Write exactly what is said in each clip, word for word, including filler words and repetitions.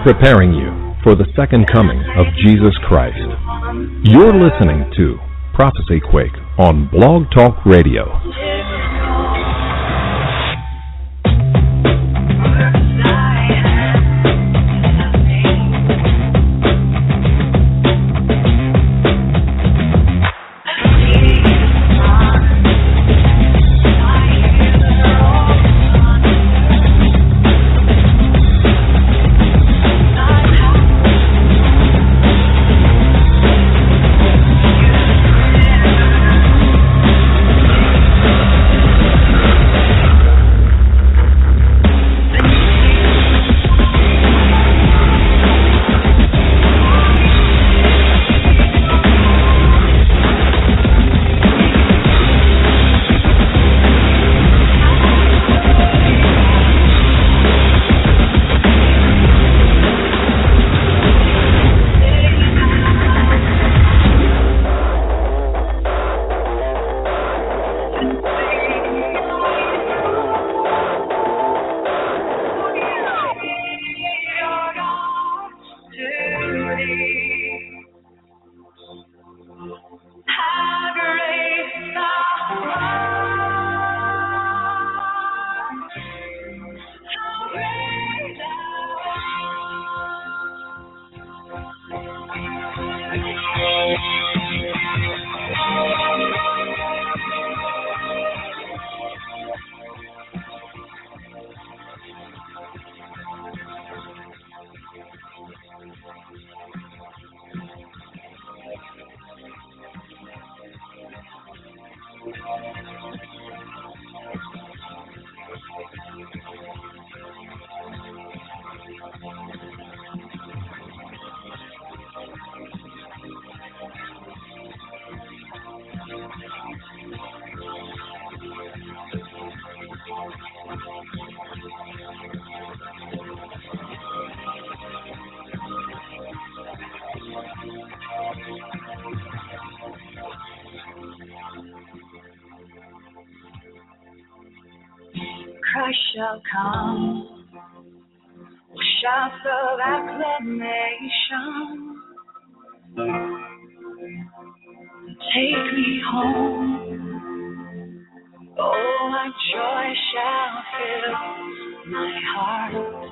preparing you for the second coming of Jesus Christ. You're listening to Prophecy Quake on Blog Talk Radio. Christ shall come, with shouts of acclamation. Take me home. Oh, my joy shall fill my heart.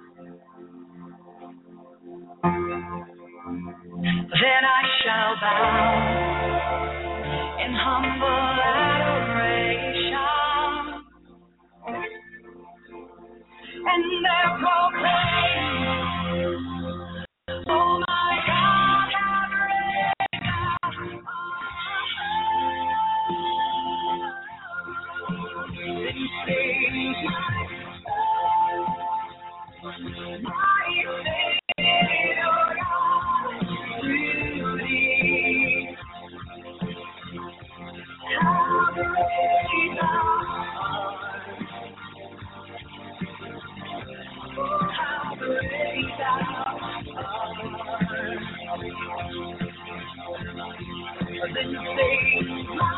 Then I shall bow in humble adoration, and there proclaim, oh my God, have reigned now. Then sings my Savior God to thee. Have reigned now. How great thou art. Then sings my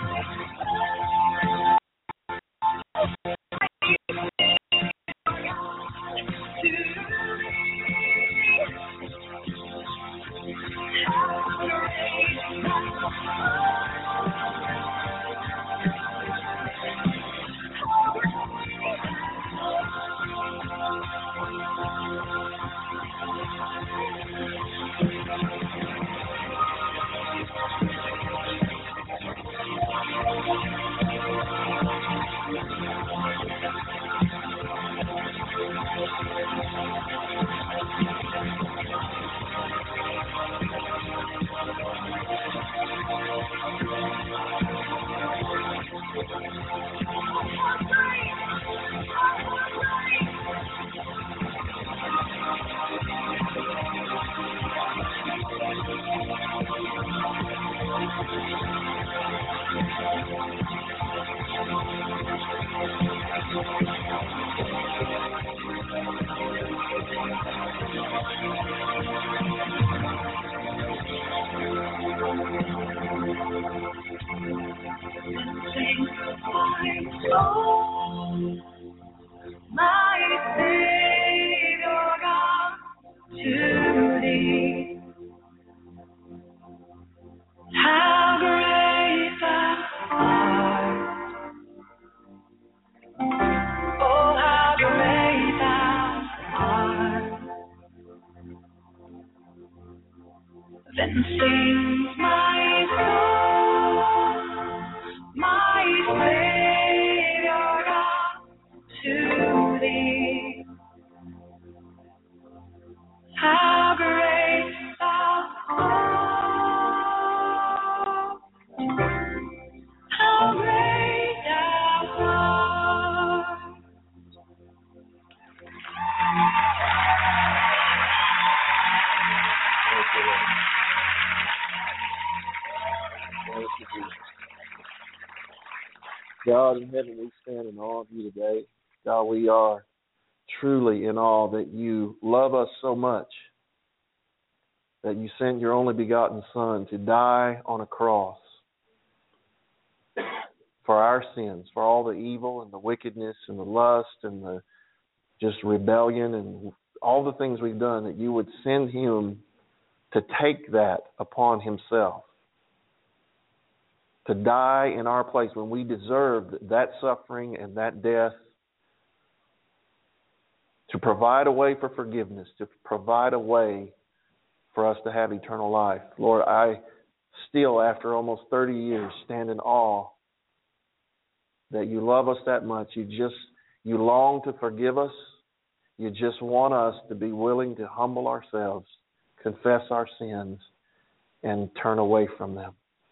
God in heaven, we stand in awe of you today. God, we are truly in awe that you love us so much that you sent your only begotten Son to die on a cross for our sins, for all the evil and the wickedness and the lust and the just rebellion and all the things we've done, that you would send him to take that upon himself, to die in our place when we deserved that suffering and that death, to provide a way for forgiveness, to provide a way for us to have eternal life. Lord, I still, after almost thirty years, stand in awe that you love us that much. You just, you long to forgive us. You just want us to be willing to humble ourselves, confess our sins, and turn away from them.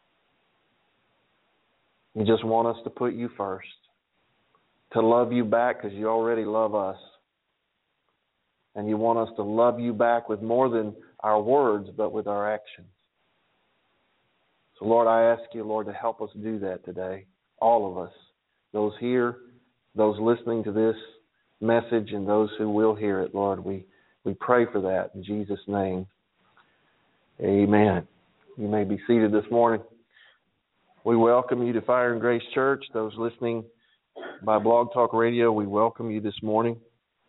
You just want us to put you first, to love you back because you already love us. And you want us to love you back with more than our words, but with our actions. So, Lord, I ask you, Lord, to help us do that today, all of us, those here, those listening to this message, and those who will hear it, Lord. We, we pray for that in Jesus' name. Amen. You may be seated this morning. We welcome you to Fire and Grace Church. Those listening by Blog Talk Radio, we welcome you this morning.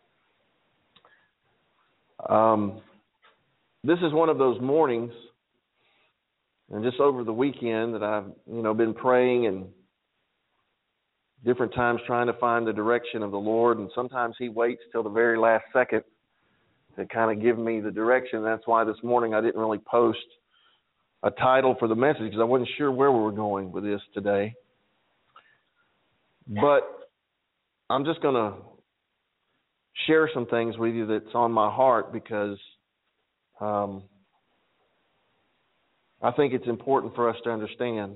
Um, this is one of those mornings, and just over the weekend, that I've you know been praying and different times trying to find the direction of the Lord, and sometimes he waits till the very last second to kind of give me the direction. That's why this morning I didn't really post a title for the message, because I wasn't sure where we were going with this today. But I'm just going to share some things with you that's on my heart, because um, I think it's important for us to understand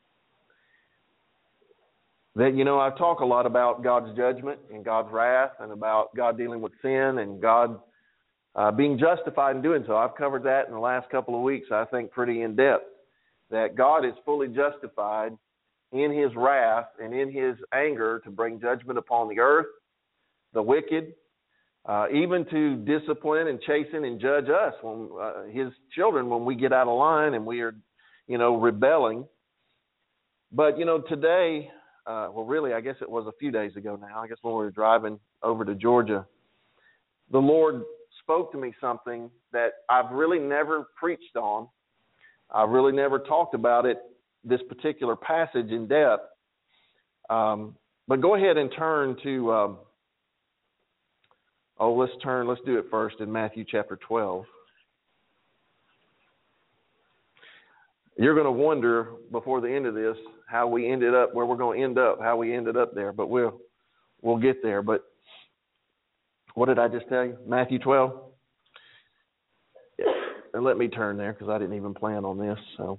that, you know, I talk a lot about God's judgment and God's wrath and about God dealing with sin and God uh, being justified in doing so. I've covered that in the last couple of weeks, I think, pretty in depth, that God is fully justified in his wrath and in his anger to bring judgment upon the earth, the wicked, uh, even to discipline and chasten and judge us, when uh, his children, when we get out of line and we are, you know, rebelling. But, you know, today... Uh, well, really, I guess it was a few days ago now. I guess when we were driving over to Georgia, the Lord spoke to me something that I've really never preached on. I've really never talked about it, this particular passage, in depth. Um, but go ahead and turn to, um, oh, let's turn, let's do it first in Matthew chapter twelve. You're going to wonder before the end of this how we ended up where we're going to end up, how we ended up there, but we'll we'll get there. But what did I just tell you? Matthew twelve? Yeah. And let me turn there because I didn't even plan on this. So,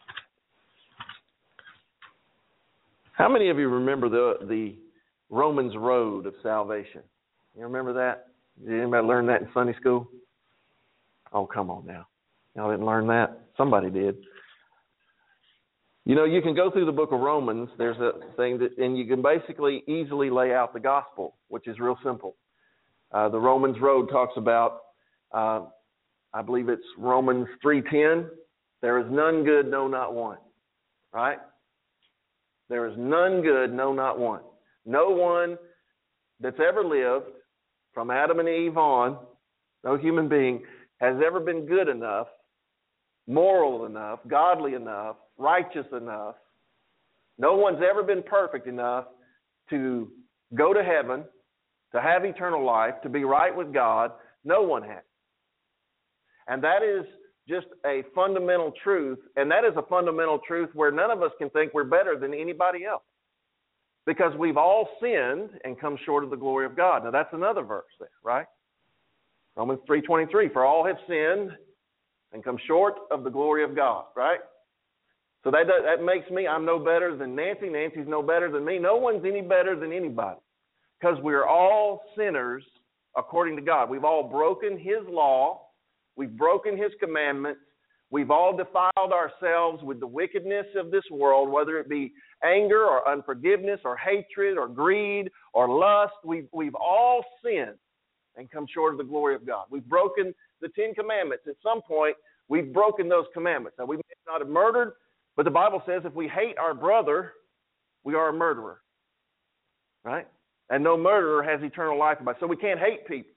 how many of you remember the the Romans road of salvation? You remember that? Did anybody learn that in Sunday school? Oh, come on now. Y'all didn't learn that? Somebody did. You know, you can go through the book of Romans, there's a thing that, and you can basically easily lay out the gospel, which is real simple. Uh, the Romans road talks about, uh, I believe it's Romans three ten, there is none good, no, not one, right? There is none good, no, not one. No one that's ever lived, from Adam and Eve on, no human being, has ever been good enough, moral enough, godly enough, righteous enough. No one's ever been perfect enough to go to heaven, to have eternal life, to be right with God. No one has. And that is just a fundamental truth, and that is a fundamental truth where none of us can think we're better than anybody else, because we've all sinned and come short of the glory of God. Now, that's another verse there, right? Romans three twenty-three, for all have sinned and come short of the glory of God, right? So that that makes me, I'm no better than Nancy. Nancy's no better than me. No one's any better than anybody, because we're all sinners according to God. We've all broken his law. We've broken his commandments. We've all defiled ourselves with the wickedness of this world, whether it be anger or unforgiveness or hatred or greed or lust. We've, we've all sinned and come short of the glory of God. We've broken the Ten Commandments. At some point, we've broken those commandments. Now, we may not have murdered, but the Bible says if we hate our brother, we are a murderer. Right? And no murderer has eternal life. So we can't hate people.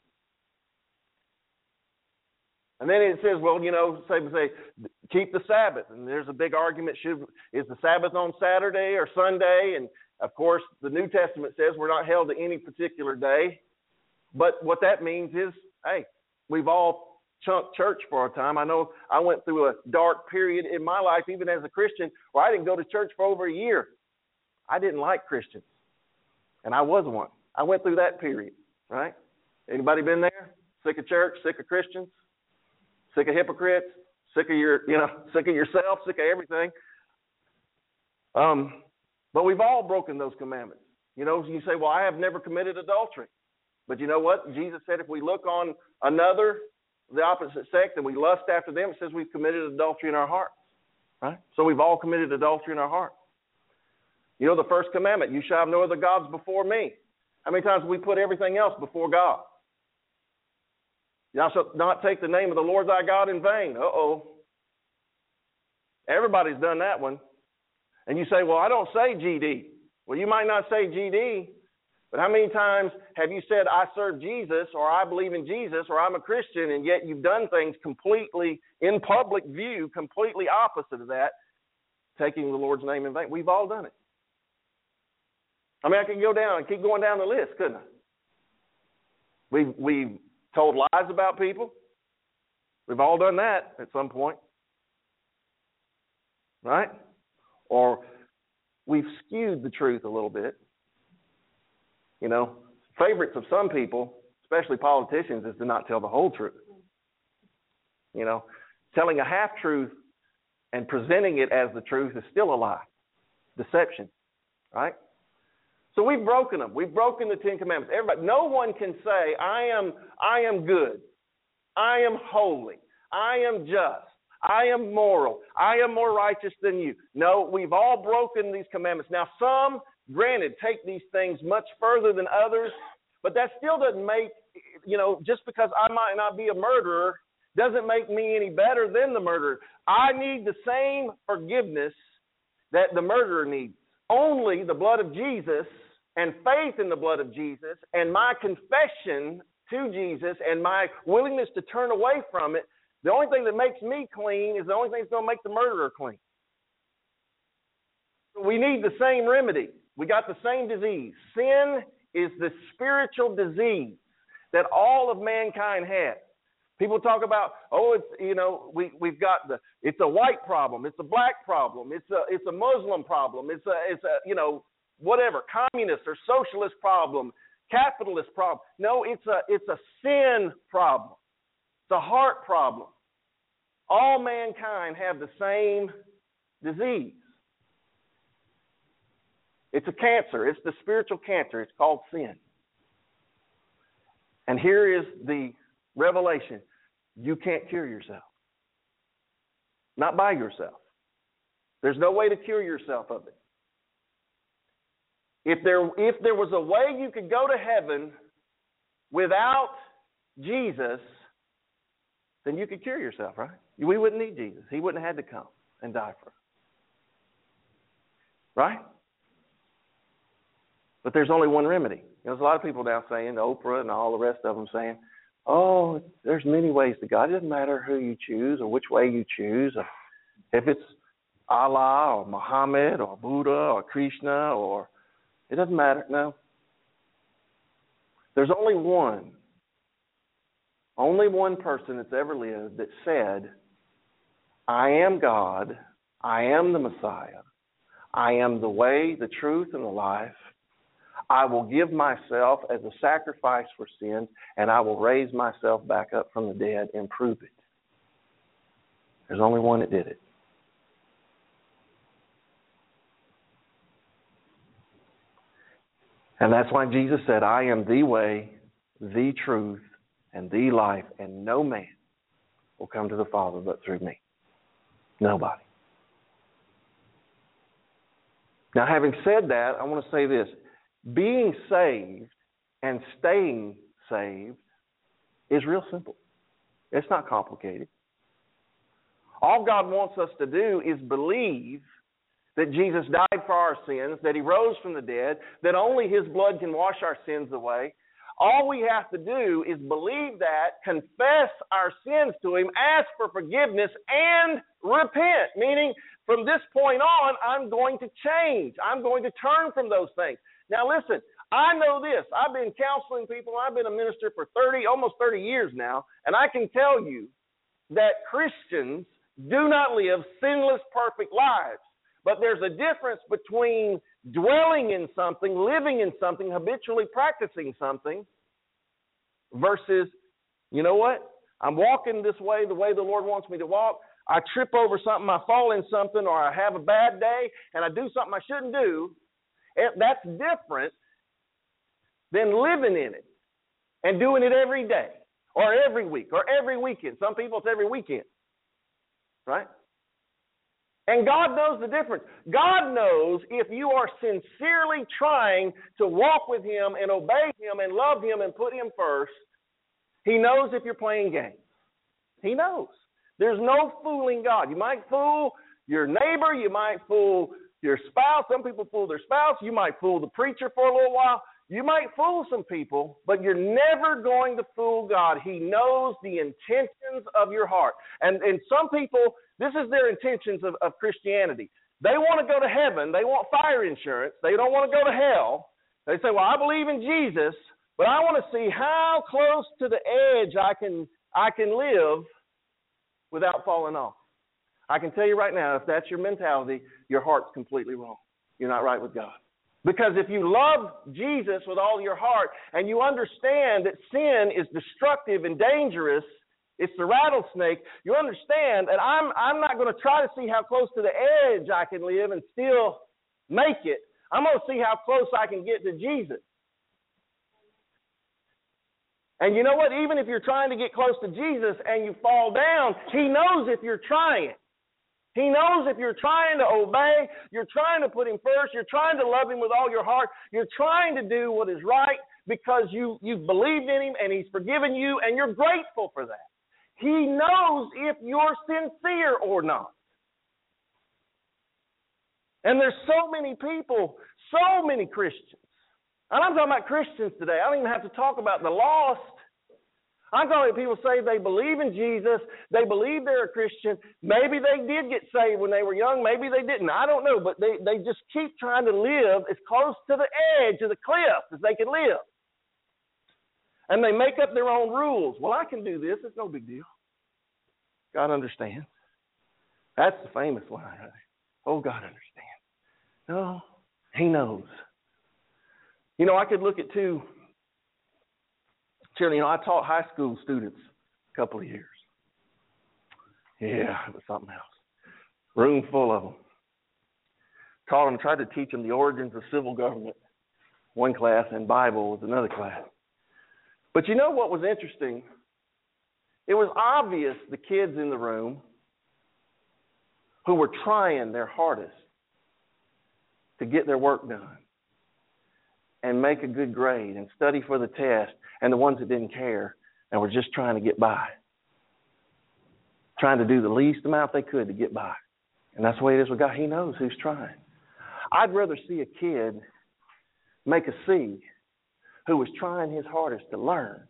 And then it says, well, you know, say, say, keep the Sabbath. And there's a big argument, should is the Sabbath on Saturday or Sunday? And, of course, the New Testament says we're not held to any particular day. But what that means is, hey, we've all chunked church for a time. I know I went through a dark period in my life, even as a Christian, where I didn't go to church for over a year. I didn't like Christians. And I was one. I went through that period, right? Anybody been there? Sick of church, sick of Christians? Sick of hypocrites, sick of your, you know, sick of yourself, sick of everything. Um, but we've all broken those commandments. You know, you say, well, I have never committed adultery. But you know what? Jesus said if we look on another, the opposite sex, and we lust after them, it says we've committed adultery in our hearts. Right? So we've all committed adultery in our hearts. You know, the first commandment, you shall have no other gods before me. How many times have we put everything else before God? Thou shalt not take the name of the Lord thy God in vain. Uh-oh. Everybody's done that one. And you say, well, I don't say G D. Well, you might not say G D, but how many times have you said, I serve Jesus, or I believe in Jesus, or I'm a Christian, and yet you've done things completely, in public view, completely opposite of that, taking the Lord's name in vain? We've all done it. I mean, I can go down and keep going down the list, couldn't I? We've, we've told lies about people. We've all done that at some point. Right? Or we've skewed the truth a little bit. You know, favorites of some people, especially politicians, is to not tell the whole truth. You know, telling a half-truth and presenting it as the truth is still a lie. Deception. Right? So we've broken them. We've broken the Ten Commandments. Everybody, no one can say, I am, I am good. I am holy. I am just. I am moral. I am more righteous than you. No, we've all broken these commandments. Now, some, granted, take these things much further than others, but that still doesn't make, you know, just because I might not be a murderer, doesn't make me any better than the murderer. I need the same forgiveness that the murderer needs. Only the blood of Jesus and faith in the blood of Jesus and my confession to Jesus and my willingness to turn away from it, the only thing that makes me clean is the only thing that's going to make the murderer clean. We need the same remedy. We got the same disease. Sin is the spiritual disease that all of mankind has. People talk about, oh, it's, you know, we, we've got the, it's a white problem, it's a black problem, it's a, it's a Muslim problem, it's a, it's a, you know, whatever, communist or socialist problem, capitalist problem. No, it's a, it's a sin problem. It's a heart problem. All mankind have the same disease. It's a cancer. It's the spiritual cancer. It's called sin. And here is the revelation. You can't cure yourself. Not by yourself. There's no way to cure yourself of it. If there, if there was a way you could go to heaven without Jesus, then you could cure yourself, right? We wouldn't need Jesus. He wouldn't have had to come and die for us. Right? But there's only one remedy. You know, there's a lot of people now saying, Oprah and all the rest of them saying, oh, there's many ways to God. It doesn't matter who you choose or which way you choose. If it's Allah or Muhammad or Buddha or Krishna or, it doesn't matter. No. There's only one, only one person that's ever lived that said, I am God, I am the Messiah, I am the way, the truth, and the life. I will give myself as a sacrifice for sins, and I will raise myself back up from the dead and prove it. There's only one that did it. And that's why Jesus said, I am the way, the truth, and the life, and no man will come to the Father but through me. Nobody. Now, having said that, I want to say this. Being saved and staying saved is real simple. It's not complicated. All God wants us to do is believe that Jesus died for our sins, that He rose from the dead, that only His blood can wash our sins away. All we have to do is believe that, confess our sins to Him, ask for forgiveness, and repent. Meaning, from this point on, I'm going to change. I'm going to turn from those things. Now listen, I know this. I've been counseling people. I've been a minister for thirty, almost thirty years now, and I can tell you that Christians do not live sinless, perfect lives. But there's a difference between dwelling in something, living in something, habitually practicing something, versus, you know what? I'm walking this way the way the Lord wants me to walk. I trip over something, I fall in something, or I have a bad day, and I do something I shouldn't do. That's different than living in it and doing it every day or every week or every weekend. Some people, it's every weekend, right? And God knows the difference. God knows if you are sincerely trying to walk with Him and obey Him and love Him and put Him first. He knows if you're playing games. He knows. There's no fooling God. You might fool your neighbor. You might fool your spouse. Some people fool their spouse. You might fool the preacher for a little while. You might fool some people, but you're never going to fool God. He knows the intentions of your heart. And, and some people, this is their intentions of, of Christianity. They want to go to heaven. They want fire insurance. They don't want to go to hell. They say, well, I believe in Jesus, but I want to see how close to the edge I can I can live without falling off. I can tell you right now, if that's your mentality, your heart's completely wrong. You're not right with God. Because if you love Jesus with all your heart and you understand that sin is destructive and dangerous, it's the rattlesnake, you understand that I'm I'm not going to try to see how close to the edge I can live and still make it. I'm going to see how close I can get to Jesus. And you know what? Even if you're trying to get close to Jesus and you fall down, He knows if you're trying. He knows if you're trying to obey, you're trying to put Him first, you're trying to love Him with all your heart, you're trying to do what is right because you, you've believed in Him and He's forgiven you and you're grateful for that. He knows if you're sincere or not. And there's so many people, so many Christians. And I'm talking about Christians today. I don't even have to talk about the lost. I'm talking about people say they believe in Jesus. They believe they're a Christian. Maybe they did get saved when they were young. Maybe they didn't. I don't know. But they, they just keep trying to live as close to the edge of the cliff as they can live. And they make up their own rules. Well, I can do this. It's no big deal. God understands. That's the famous line right there. Oh, God understands. No, He knows. You know, I could look at two children. You know, I taught high school students a couple of years. Yeah, it was something else. Room full of them. Taught them, tried to teach them the origins of civil government, one class, and Bible was another class. But you know what was interesting? It was obvious the kids in the room who were trying their hardest to get their work done and make a good grade and study for the test, and the ones that didn't care and were just trying to get by, trying to do the least amount they could to get by. And that's the way it is with God. He knows who's trying. I'd rather see a kid make a C who was trying his hardest to learn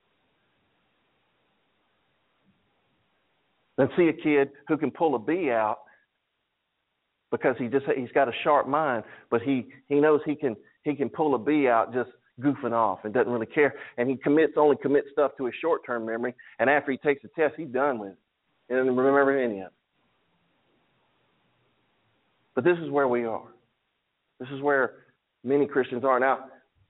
than see a kid who can pull a B out because he just he's got a sharp mind, but he, he knows he can he can pull a B out just goofing off and doesn't really care. And he commits only commits stuff to his short-term memory, and after he takes the test, he's done with it. He doesn't remember any of it. But this is where we are. This is where many Christians are. Now,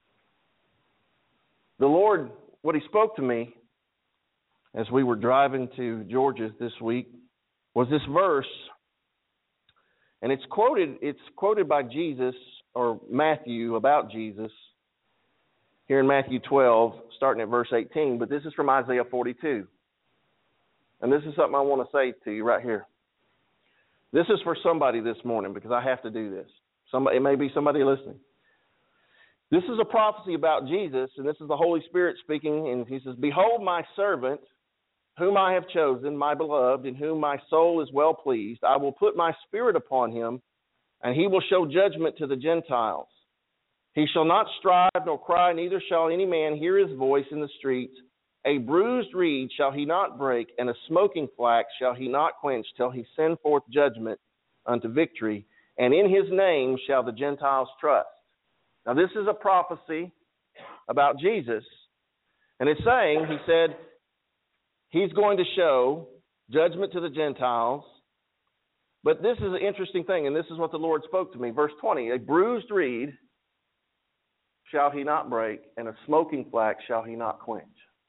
the Lord, what He spoke to me as we were driving to Georgia this week was this verse, and it's quoted, it's quoted by Jesus or Matthew about Jesus here in Matthew twelve, starting at verse eighteen, but this is from Isaiah forty-two. And this is something I want to say to you right here. This is for somebody this morning because I have to do this. Somebody, it may be somebody listening. This is a prophecy about Jesus, and this is the Holy Spirit speaking, and he says, "Behold my servant, whom I have chosen, my beloved, in whom my soul is well pleased. I will put my spirit upon him, and he will show judgment to the Gentiles. He shall not strive nor cry, neither shall any man hear his voice in the streets. A bruised reed shall he not break, and a smoking flax shall he not quench, till he send forth judgment unto victory. And in his name shall the Gentiles trust." Now, this is a prophecy about Jesus. And it's saying, he said, he's going to show judgment to the Gentiles. But this is an interesting thing, and this is what the Lord spoke to me. Verse twenty, "A bruised reed shall he not break, and a smoking flax shall he not quench."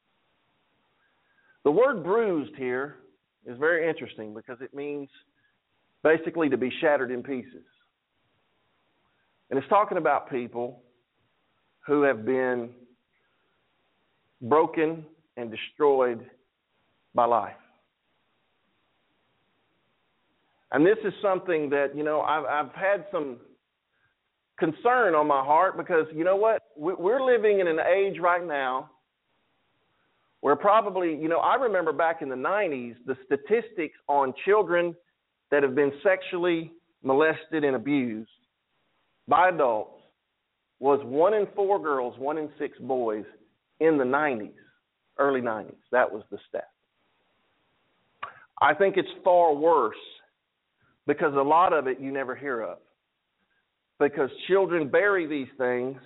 The word bruised here is very interesting because it means basically to be shattered in pieces. And it's talking about people who have been broken and destroyed by life. And this is something that, you know, I've, I've had some concern on my heart because, you know what, we're living in an age right now where probably, you know, I remember back in the nineties, the statistics on children that have been sexually molested and abused by adults was one in four girls, one in six boys in the nineties, early nineties. That was the stat. I think it's far worse because a lot of it you never hear of. Because children bury these things.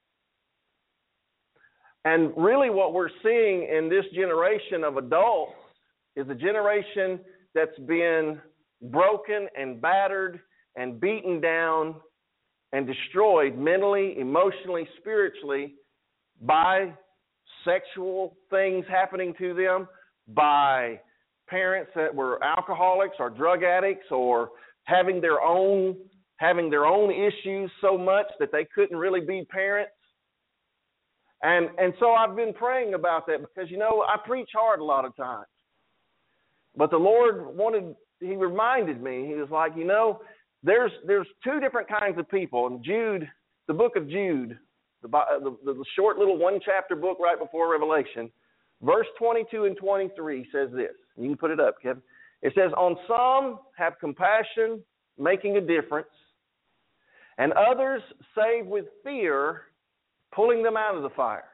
And really what we're seeing in this generation of adults is a generation that's been broken and battered and beaten down and destroyed mentally, emotionally, spiritually by sexual things happening to them, by parents that were alcoholics or drug addicts or having their own having their own issues so much that they couldn't really be parents. And and so I've been praying about that because, you know, I preach hard a lot of times. But the Lord wanted, he reminded me, he was like, you know, there's there's two different kinds of people. And Jude, the book of Jude, the, the, the short little one-chapter book right before Revelation, verse twenty-two and twenty-three says this. You can put it up, Kevin. It says, "On some have compassion, making a difference, and others save with fear, pulling them out of the fire."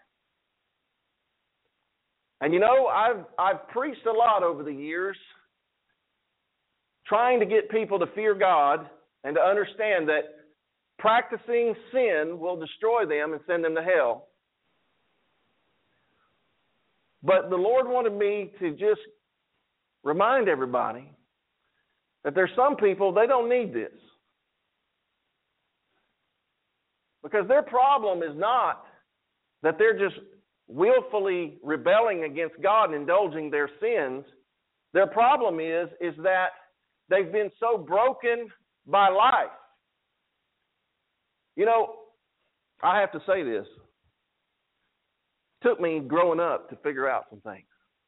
And you know, I've I've preached a lot over the years, trying to get people to fear God and to understand that practicing sin will destroy them and send them to hell. But the Lord wanted me to just remind everybody that there's some people, they don't need this. Because their problem is not that they're just willfully rebelling against God and indulging their sins. Their problem is, is that they've been so broken by life. You know, I have to say this. It took me growing up to figure out some things.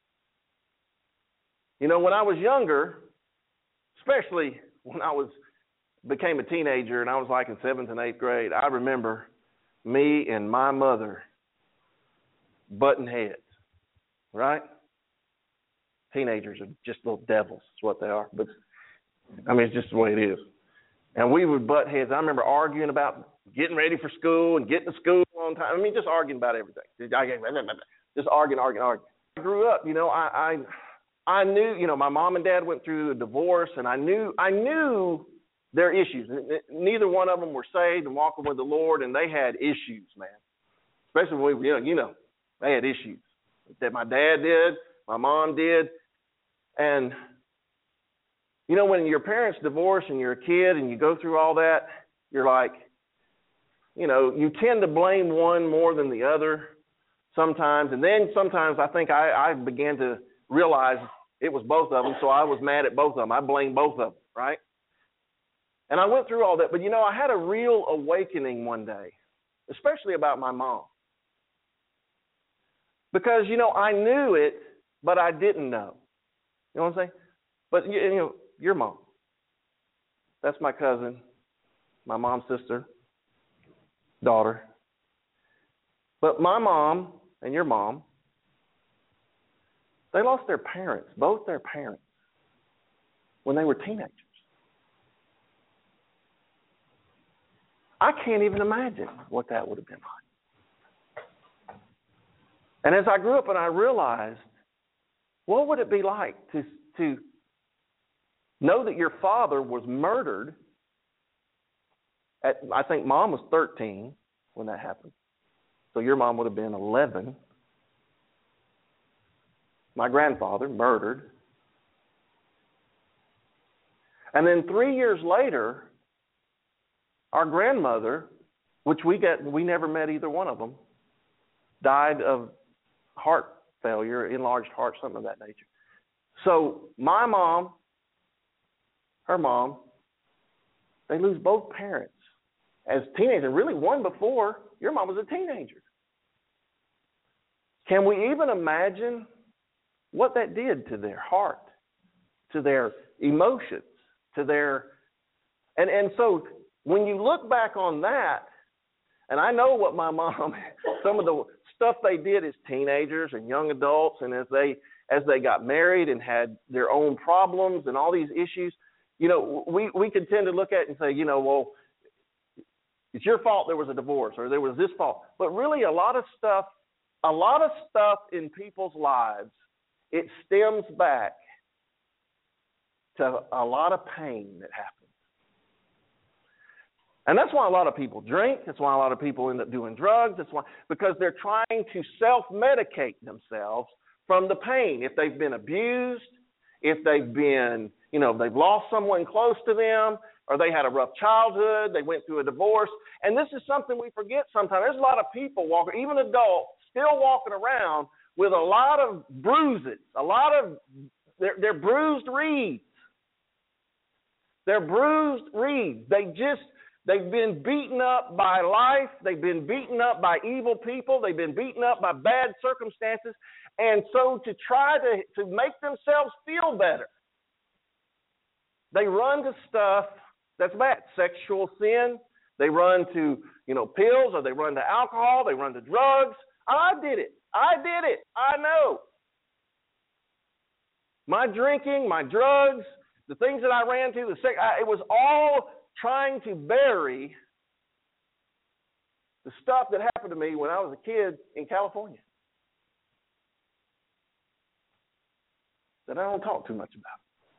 You know, when I was younger, especially when I was became a teenager and I was like in seventh and eighth grade, I remember me and my mother butting heads, right? Teenagers are just little devils, is what they are. But, I mean, it's just the way it is. And we would butt heads. I remember arguing about getting ready for school and getting to school on time. I mean, just arguing about everything. Just arguing, arguing, arguing. I grew up, you know, I, I, I knew, you know, my mom and dad went through a divorce, and I knew, I knew their issues. Neither one of them were saved and walking with the Lord, and they had issues, man. Especially when we were young, you know, they had issues that my dad did, my mom did. And, you know, when your parents divorce and you're a kid and you go through all that, you're like, you know, you tend to blame one more than the other sometimes. And then sometimes I think I, I began to realize it was both of them, so I was mad at both of them. I blamed both of them, right? And I went through all that. But, you know, I had a real awakening one day, especially about my mom. Because, you know, I knew it, but I didn't know. You know what I'm saying? But, you know, your mom. That's my cousin. my mom's sister, daughter. But my mom and your mom, they lost their parents, both their parents, when they were teenagers. I can't even imagine what that would have been like. And as I grew up and I realized, what would it be like to, to know that your father was murdered at, I think mom was thirteen when that happened. So your mom would have been eleven. My grandfather murdered. And then three years later, our grandmother, which we get, we never met either one of them, died of heart failure, enlarged heart, something of that nature. So my mom, her mom, they lose both parents as teenagers. And really one before, your mom was a teenager. Can we even imagine what that did to their heart, to their emotions, to their... And, and so when you look back on that, and I know what my mom, some of the stuff they did as teenagers and young adults, and as they as they got married and had their own problems and all these issues, you know, we, we could tend to look at it and say, you know, well, it's your fault there was a divorce or there was this fault. But really a lot of stuff, a lot of stuff in people's lives, it stems back to a lot of pain that happens. And that's why a lot of people drink. That's why a lot of people end up doing drugs. That's why, because they're trying to self-medicate themselves from the pain. If they've been abused, if they've been, you know, they've lost someone close to them, or they had a rough childhood, they went through a divorce. And this is something we forget sometimes. There's a lot of people walking, even adults, still walking around with a lot of bruises, a lot of, they're, they're bruised reeds. They're bruised reeds. They just, they've been beaten up by life. They've been beaten up by evil people. They've been beaten up by bad circumstances. And so to try to, to make themselves feel better, they run to stuff that's bad. Sexual sin. They run to, you know, pills, or they run to alcohol. They run to drugs. I did it. I did it. I know. My drinking, my drugs, the things that I ran to, the sex, I, it was all trying to bury the stuff that happened to me when I was a kid in California that I don't talk too much about.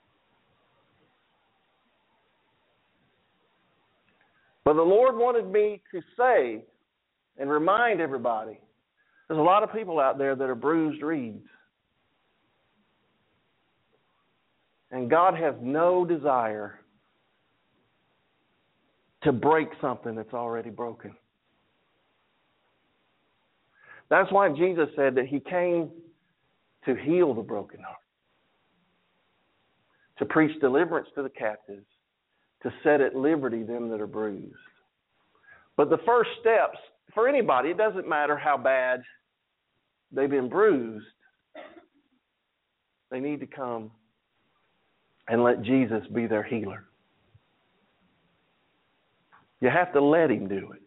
But the Lord wanted me to say and remind everybody, there's a lot of people out there that are bruised reeds. And God has no desire to break something that's already broken. That's why Jesus said that he came to heal the broken heart, to preach deliverance to the captives, to set at liberty them that are bruised. But the first steps, for anybody, it doesn't matter how bad they've been bruised, they need to come and let Jesus be their healer. You have to let him do it.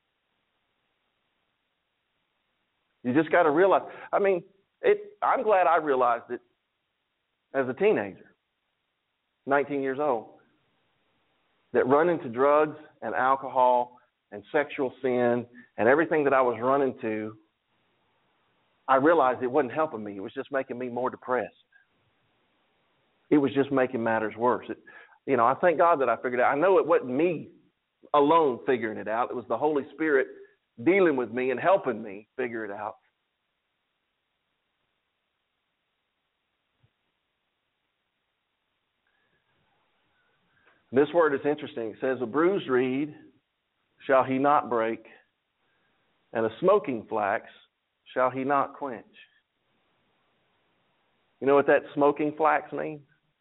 You just got to realize, I mean, it, I'm glad I realized it as a teenager, nineteen years old, that running to drugs and alcohol and sexual sin and everything that I was running to, I realized it wasn't helping me. It was just making me more depressed. It was just making matters worse. It, you know, I thank God that I figured it out. I know it wasn't me alone figuring it out. It was the Holy Spirit dealing with me and helping me figure it out. This word is interesting. It says, a bruised reed shall he not break, and a smoking flax shall he not quench. You know what that smoking flax means?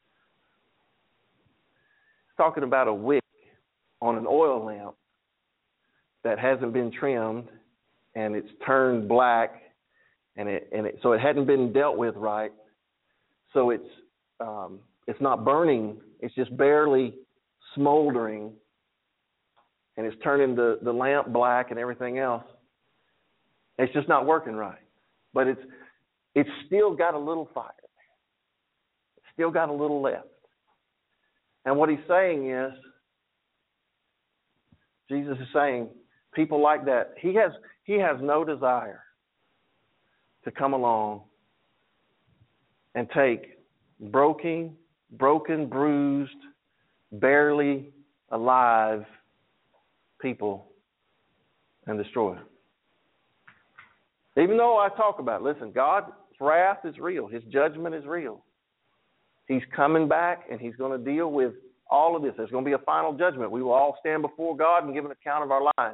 It's talking about a wick on an oil lamp that hasn't been trimmed, and it's turned black, and it and it so it hadn't been dealt with right. So it's um, it's not burning; it's just barely smoldering, and it's turning the, the lamp black and everything else. It's just not working right. But it's it's still got a little fire. It's still got a little left. And what he's saying is, Jesus is saying, people like that, he has he has no desire to come along and take broken, broken, bruised, barely alive people and destroy them. Even though I talk about it, listen, God's wrath is real. His judgment is real. He's coming back, and he's going to deal with all of this. There's going to be a final judgment. We will all stand before God and give an account of our lives.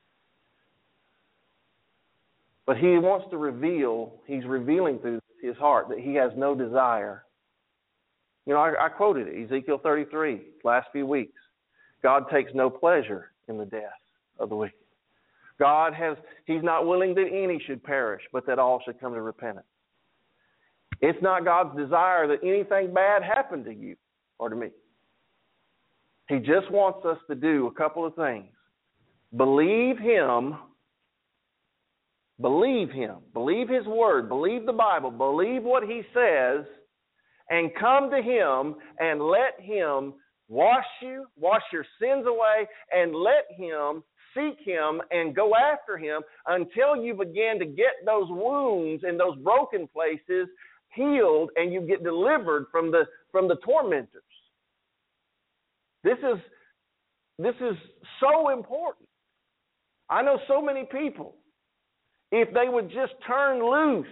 But he wants to reveal, he's revealing through his heart that he has no desire. You know, I, I quoted it, Ezekiel thirty-three, last few weeks. God takes no pleasure in the death of the wicked. God has, he's not willing that any should perish, but that all should come to repentance. It's not God's desire that anything bad happen to you or to me. He just wants us to do a couple of things. Believe him. Believe him. Believe his word. Believe the Bible. Believe what he says. And come to him and let him wash you, wash your sins away, and let him seek him and go after him until you begin to get those wounds and those broken places healed and you get delivered from the from the tormentors. This is this is so important. I know so many people, if they would just turn loose,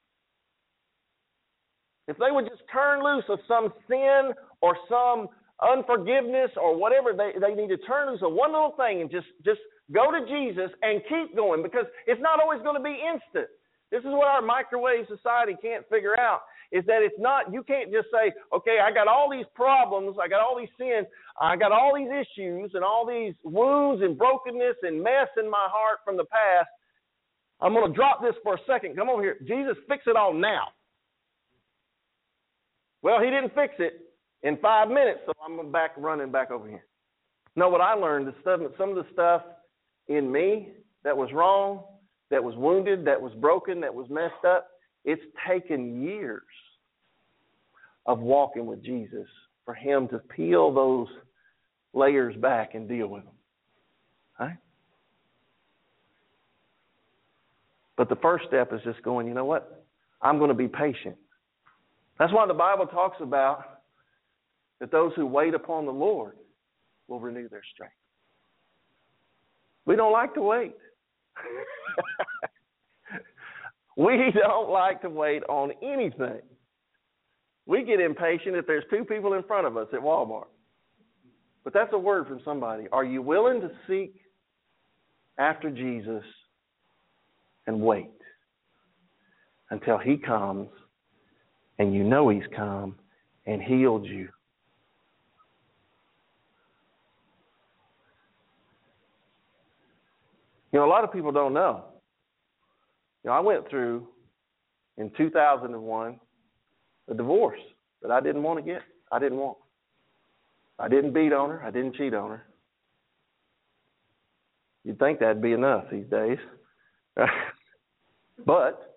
if they would just turn loose of some sin or some unforgiveness or whatever, they, they need to turn loose of one little thing and just, just go to Jesus and keep going, because it's not always going to be instant. This is what our microwave society can't figure out, is that it's not, you can't just say, okay, I got all these problems, I got all these sins, I got all these issues and all these wounds and brokenness and mess in my heart from the past. I'm going to drop this for a second. Come over here. Jesus, fix it all now. Well, he didn't fix it in five minutes, so I'm back running back over here. No, what I learned is stuff, some of the stuff in me that was wrong, that was wounded, that was broken, that was messed up, it's taken years of walking with Jesus for him to peel those layers back and deal with them. Right? But the first step is just going, you know what? I'm going to be patient. That's why the Bible talks about that those who wait upon the Lord will renew their strength. We don't like to wait. We don't like to wait on anything. We get impatient if there's two people in front of us at Walmart. But that's a word from somebody. Are you willing to seek after Jesus and wait until he comes and you know he's come and healed you? You know, a lot of people don't know. You know, I went through, in two thousand one, a divorce that I didn't want to get. I didn't want. I didn't beat on her. I didn't cheat on her. You'd think that'd be enough these days. But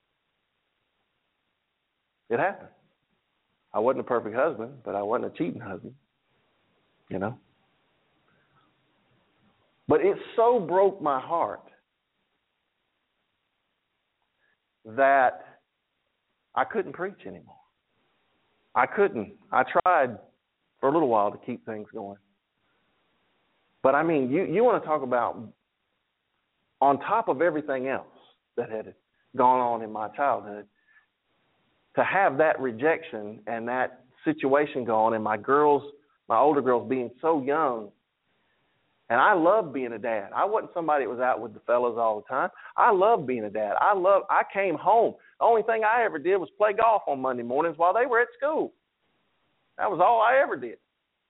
it happened. I wasn't a perfect husband, but I wasn't a cheating husband. You know? But it so broke my heart that I couldn't preach anymore. I couldn't. I tried for a little while to keep things going. But I mean, you, you want to talk about on top of everything else that had gone on in my childhood, to have that rejection and that situation go on, and my girls, my older girls being so young. And I loved being a dad. I wasn't somebody that was out with the fellas all the time. I loved being a dad. I loved, I came home. The only thing I ever did was play golf on Monday mornings while they were at school. That was all I ever did.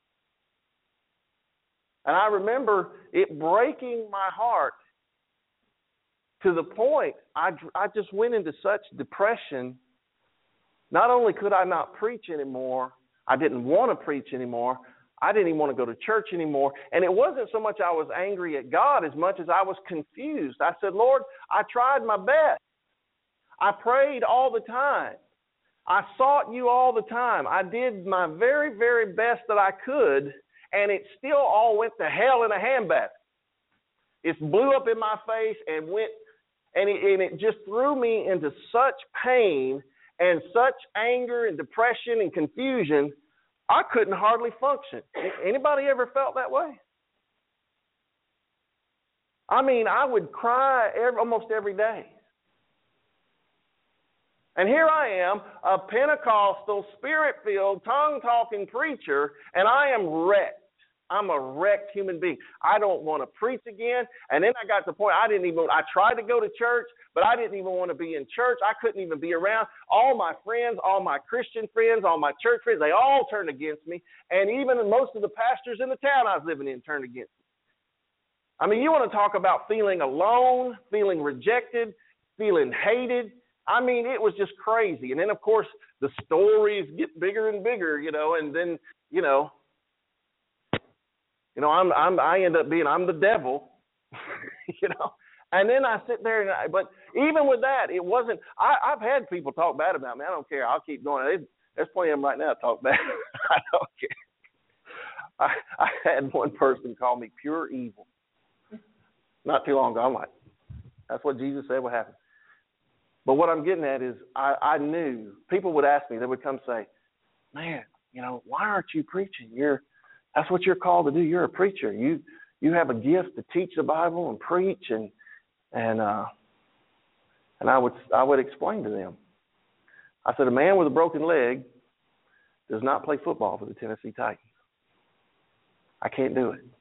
And I remember it breaking my heart to the point I, I just went into such depression. Not only could I not preach anymore, I didn't want to preach anymore, I didn't even want to go to church anymore. And it wasn't so much I was angry at God as much as I was confused. I said, Lord, I tried my best. I prayed all the time. I sought you all the time. I did my very, very best that I could, and it still all went to hell in a handbasket. It blew up in my face and went, and it, and it just threw me into such pain and such anger and depression and confusion, I couldn't hardly function. Anybody ever felt that way? I mean, I would cry every, almost every day. And here I am, a Pentecostal, Spirit-filled, tongue-talking preacher, and I am wrecked. I'm a wrecked human being. I don't want to preach again. And then I got to the point I didn't even, I tried to go to church, but I didn't even want to be in church. I couldn't even be around. All my friends, all my Christian friends, all my church friends, they all turned against me. And even most of the pastors in the town I was living in turned against me. I mean, you want to talk about feeling alone, feeling rejected, feeling hated. I mean, it was just crazy. And then, of course, the stories get bigger and bigger, you know, and then, you know, you know, I'm, I'm, I end up being, I'm the devil, you know. And then I sit there, and I, but even with that, it wasn't, I, I've had people talk bad about me. I don't care. I'll keep going. There's, there's plenty of them right now that talk bad. I don't care. I, I had one person call me pure evil not too long ago. I'm like, that's what Jesus said would happen. But what I'm getting at is I, I knew people would ask me, they would come say, man, you know, why aren't you preaching? You're, that's what you're called to do. You're a preacher. You you have a gift to teach the Bible and preach, and and uh, and I would I would explain to them. I said, a man with a broken leg does not play football for the Tennessee Titans. I can't do it.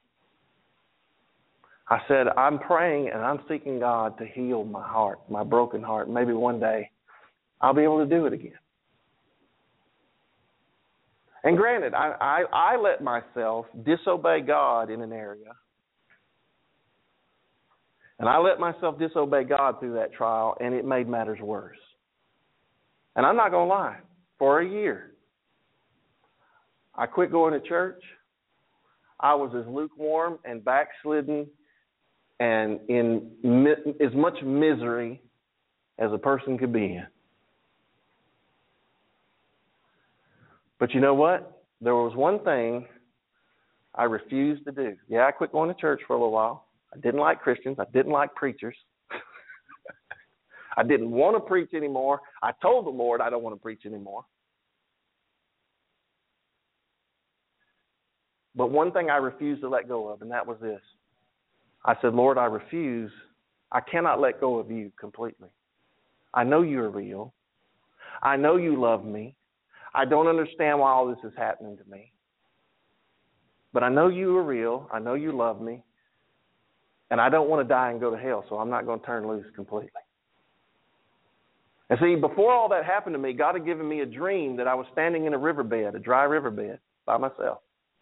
I said, I'm praying and I'm seeking God to heal my heart, my broken heart. Maybe one day I'll be able to do it again. And granted, I, I, I let myself disobey God in an area. And I let myself disobey God through that trial, and it made matters worse. And I'm not going to lie, for a year, I quit going to church. I was as lukewarm and backslidden and in mi- as much misery as a person could be in. But you know what? There was one thing I refused to do. Yeah, I quit going to church for a little while. I didn't like Christians. I didn't like preachers. I didn't want to preach anymore. I told the Lord I don't want to preach anymore. But one thing I refused to let go of, and that was this. I said, Lord, I refuse. I cannot let go of you completely. I know you're real. I know you love me. I don't understand why all this is happening to me. But I know you are real. I know you love me. And I don't want to die and go to hell, so I'm not going to turn loose completely. And see, before all that happened to me, God had given me a dream that I was standing in a riverbed, a dry riverbed, by myself.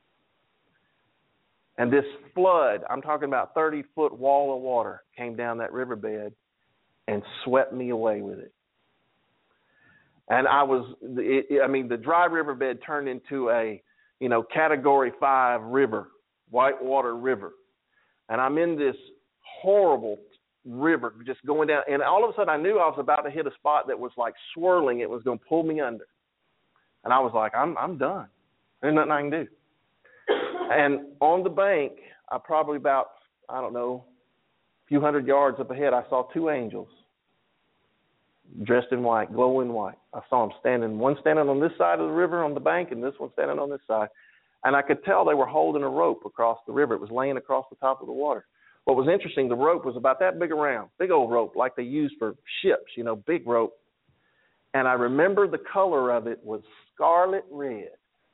And this flood, I'm talking about thirty-foot wall of water, came down that riverbed and swept me away with it. And I was, it, it, I mean, the dry riverbed turned into a, you know, category five river, whitewater river. And I'm in this horrible river just going down. And all of a sudden I knew I was about to hit a spot that was like swirling. It was going to pull me under. And I was like, I'm I'm done. There's nothing I can do. And on the bank, I probably about, I don't know, a few hundred yards up ahead, I saw two angels dressed in white, glowing white. I saw them standing, one standing on this side of the river on the bank and this one standing on this side. And I could tell they were holding a rope across the river. It was laying across the top of the water. What was interesting, the rope was about that big around, big old rope like they use for ships, you know, big rope. And I remember the color of it was scarlet red.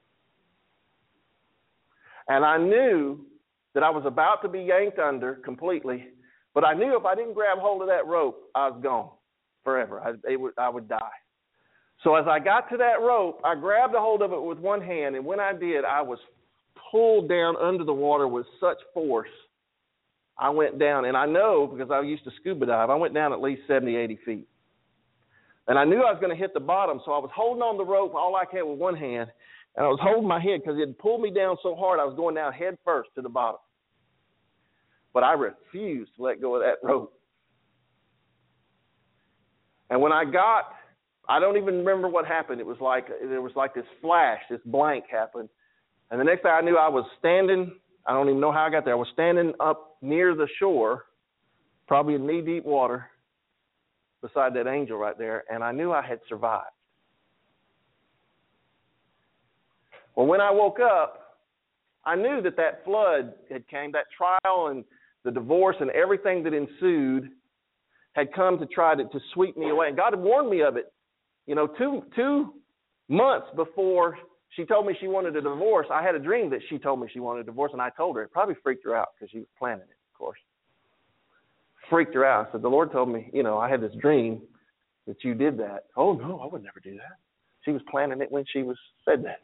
And I knew that I was about to be yanked under completely, but I knew if I didn't grab hold of that rope, I was gone forever. I, it would, I would die. So as I got to that rope, I grabbed a hold of it with one hand, and when I did, I was pulled down under the water with such force. I went down, and I know because I used to scuba dive, I went down at least seventy, eighty feet. And I knew I was going to hit the bottom, so I was holding on the rope all I could with one hand, And I was holding my head because it had pulled me down so hard I was going down head first to the bottom. But I refused to let go of that rope. And when I got, I don't even remember what happened. It was like there was like this flash, this blank happened. And the next thing I knew, I was standing, I don't even know how I got there. I was standing up near the shore, probably in knee-deep water, beside that angel right there, and I knew I had survived. Well, when I woke up, I knew that that flood had came, that trial and the divorce and everything that ensued had come to try to, to sweep me away. And God had warned me of it, you know, two two months before she told me she wanted a divorce. I had a dream that she told me she wanted a divorce, and I told her. It probably freaked her out because she was planning it, of course. Freaked her out. I said, the Lord told me, you know, I had this dream that you did that. Oh, no, I would never do that. She was planning it when she was said that.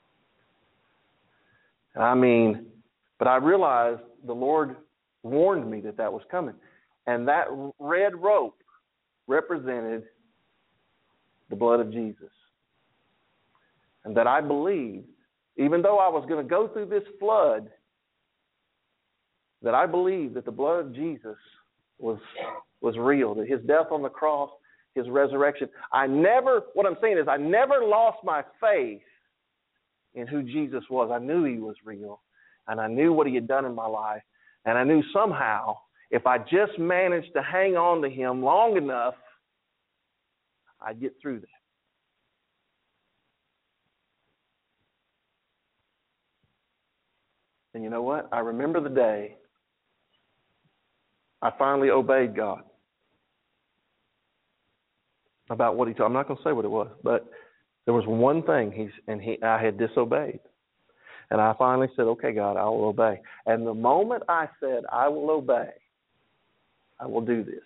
I mean, but I realized the Lord warned me that that was coming. And that red rope represented the blood of Jesus. And that I believed, even though I was going to go through this flood, that I believed that the blood of Jesus was was real, that his death on the cross, his resurrection. I never, what I'm saying is I never lost my faith in who Jesus was. I knew he was real, and I knew what he had done in my life, and I knew somehow if I just managed to hang on to him long enough, I'd get through that. And you know what? I remember the day I finally obeyed God about what he told. I'm not going to say what it was, but there was one thing he's and he I had disobeyed. And I finally said, okay, God, I will obey. And the moment I said, I will obey, I will do this,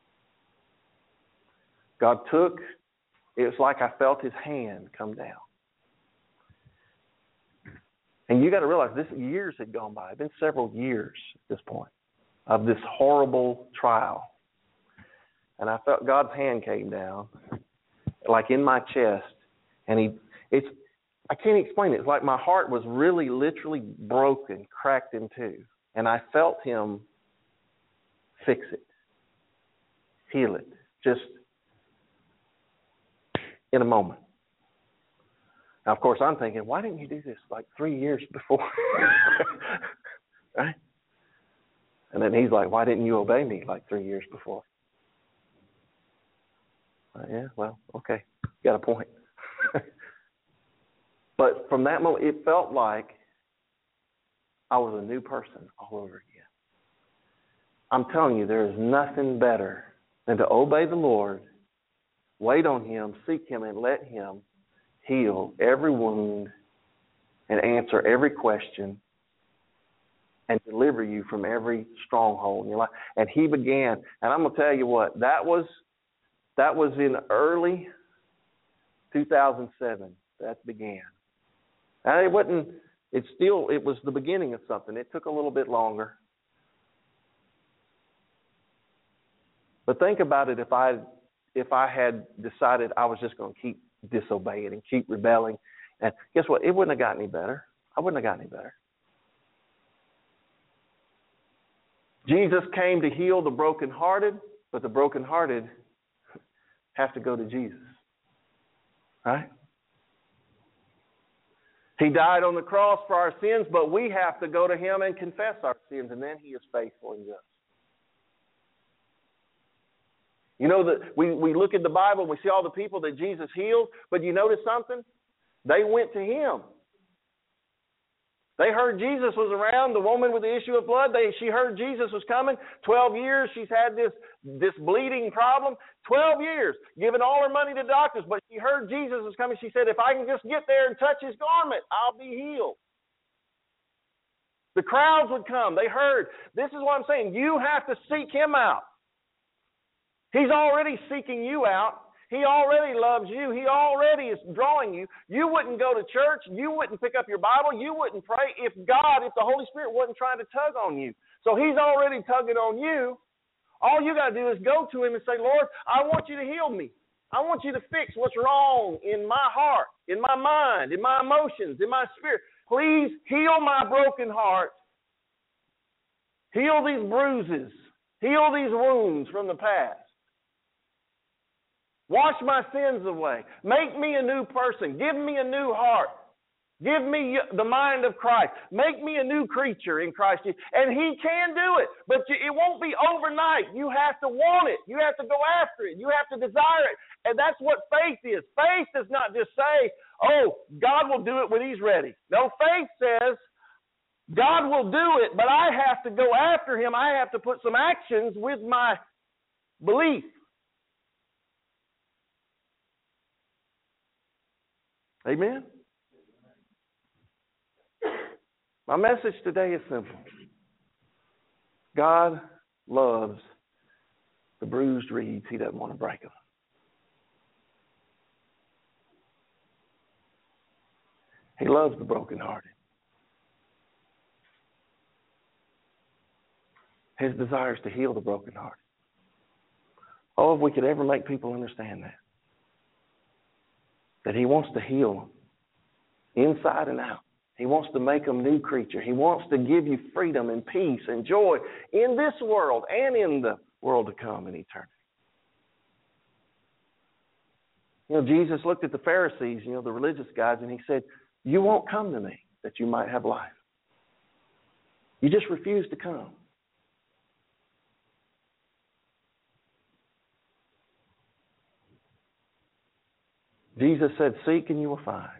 God took, it was like I felt his hand come down. And you got to realize this years had gone by. It's been several years at this point of this horrible trial. And I felt God's hand came down, like in my chest. And he, it's, I can't explain it. It's like my heart was really literally broken, cracked in two. And I felt him fix it, heal it, just in a moment. Now, of course, I'm thinking, why didn't you do this like three years before? Right? And then he's like, why didn't you obey me like three years before? Uh, yeah, well, okay, got a point. But from that moment, it felt like I was a new person all over again. I'm telling you, there is nothing better than to obey the Lord, wait on him, seek him, and let him heal every wound and answer every question and deliver you from every stronghold in your life. And he began, and I'm going to tell you what, that was that was in early two thousand seven. That began. And it wasn't, it still, it was the beginning of something. It took a little bit longer. But think about it, if I if I had decided I was just going to keep disobeying and keep rebelling, and guess what? It wouldn't have gotten any better. I wouldn't have gotten any better. Jesus came to heal the brokenhearted, but the brokenhearted have to go to Jesus. Right? He died on the cross for our sins, but we have to go to him and confess our sins, and then he is faithful and just. You know, that we, we look at the Bible and we see all the people that Jesus healed, but you notice something? They went to him. They heard Jesus was around, the woman with the issue of blood. They, she heard Jesus was coming. Twelve years she's had this, this bleeding problem. Twelve years, giving all her money to doctors, but she heard Jesus was coming. She said, if I can just get there and touch his garment, I'll be healed. The crowds would come. They heard. This is what I'm saying. You have to seek him out. He's already seeking you out. He already loves you. He already is drawing you. You wouldn't go to church. You wouldn't pick up your Bible. You wouldn't pray if God, if the Holy Spirit wasn't trying to tug on you. So he's already tugging on you. All you got to do is go to him and say, Lord, I want you to heal me. I want you to fix what's wrong in my heart, in my mind, in my emotions, in my spirit. Please heal my broken heart. Heal these bruises. Heal these wounds from the past. Wash my sins away. Make me a new person. Give me a new heart. Give me the mind of Christ. Make me a new creature in Christ Jesus. And He can do it, but it won't be overnight. You have to want it. You have to go after it. You have to desire it. And that's what faith is. Faith does not just say, oh, God will do it when He's ready. No, faith says, God will do it, but I have to go after Him. I have to put some actions with my belief. Amen? My message today is simple. God loves the bruised reeds. He doesn't want to break them. He loves the brokenhearted. His desire is to heal the brokenhearted. Oh, if we could ever make people understand that. That He wants to heal them inside and out. He wants to make them a new creature. He wants to give you freedom and peace and joy in this world and in the world to come in eternity. You know, Jesus looked at the Pharisees, you know, the religious guys, and He said, you won't come to me that you might have life. You just refuse to come. Jesus said, seek and you will find.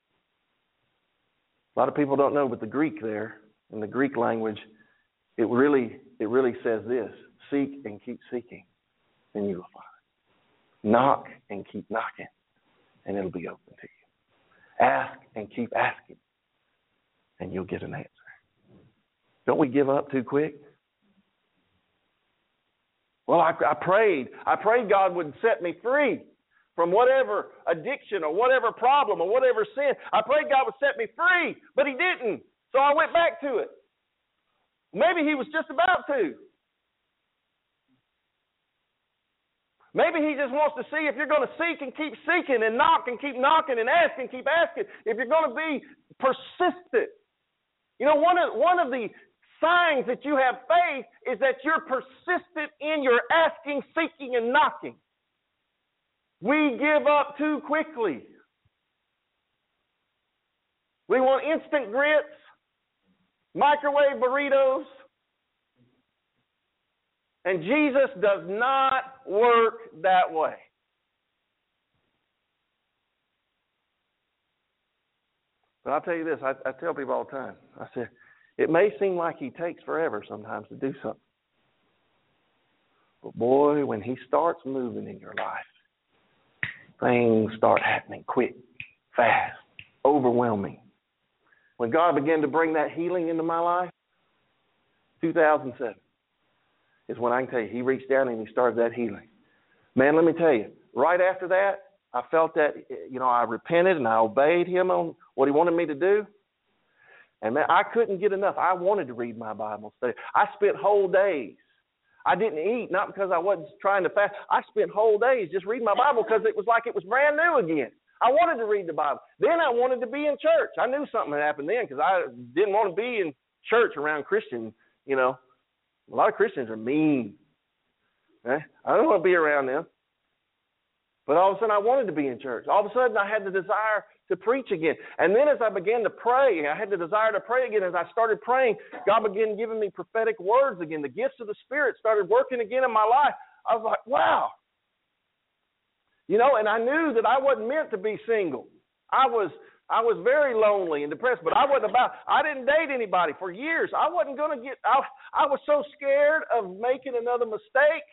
A lot of people don't know, but the Greek there, in the Greek language, it really it really says this: seek and keep seeking, and you will find. Knock and keep knocking, and it'll be open to you. Ask and keep asking, and you'll get an answer. Don't we give up too quick? Well, I, I prayed. I prayed God would set me free from whatever addiction or whatever problem or whatever sin. I prayed God would set me free, but He didn't. So I went back to it. Maybe He was just about to. Maybe He just wants to see if you're going to seek and keep seeking and knock and keep knocking and ask and keep asking, if you're going to be persistent. You know, one of, one of the signs that you have faith is that you're persistent in your asking, seeking, and knocking. We give up too quickly. We want instant grits, microwave burritos, and Jesus does not work that way. But I'll tell you this, I, I tell people all the time, I say, it may seem like He takes forever sometimes to do something. But boy, when He starts moving in your life, things start happening quick, fast, overwhelming. When God began to bring that healing into my life, two thousand seven is when I can tell you, He reached down and He started that healing. Man, let me tell you, right after that, I felt that, you know, I repented and I obeyed Him on what He wanted me to do. And man, I couldn't get enough. I wanted to read my Bible study. I spent whole days. I didn't eat, not because I wasn't trying to fast. I spent whole days just reading my Bible because it was like it was brand new again. I wanted to read the Bible. Then I wanted to be in church. I knew something had happened then because I didn't want to be in church around Christians. You know, a lot of Christians are mean. Eh? I don't want to be around them. But all of a sudden I wanted to be in church. All of a sudden I had the desire to preach again. And then as I began to pray, I had the desire to pray again. As I started praying, God began giving me prophetic words again. The gifts of the Spirit started working again in my life. I was like, wow. You know, and I knew that I wasn't meant to be single. I was I was very lonely and depressed, but I wasn't about, I didn't date anybody for years. I wasn't going to get, I, I was so scared of making another mistake.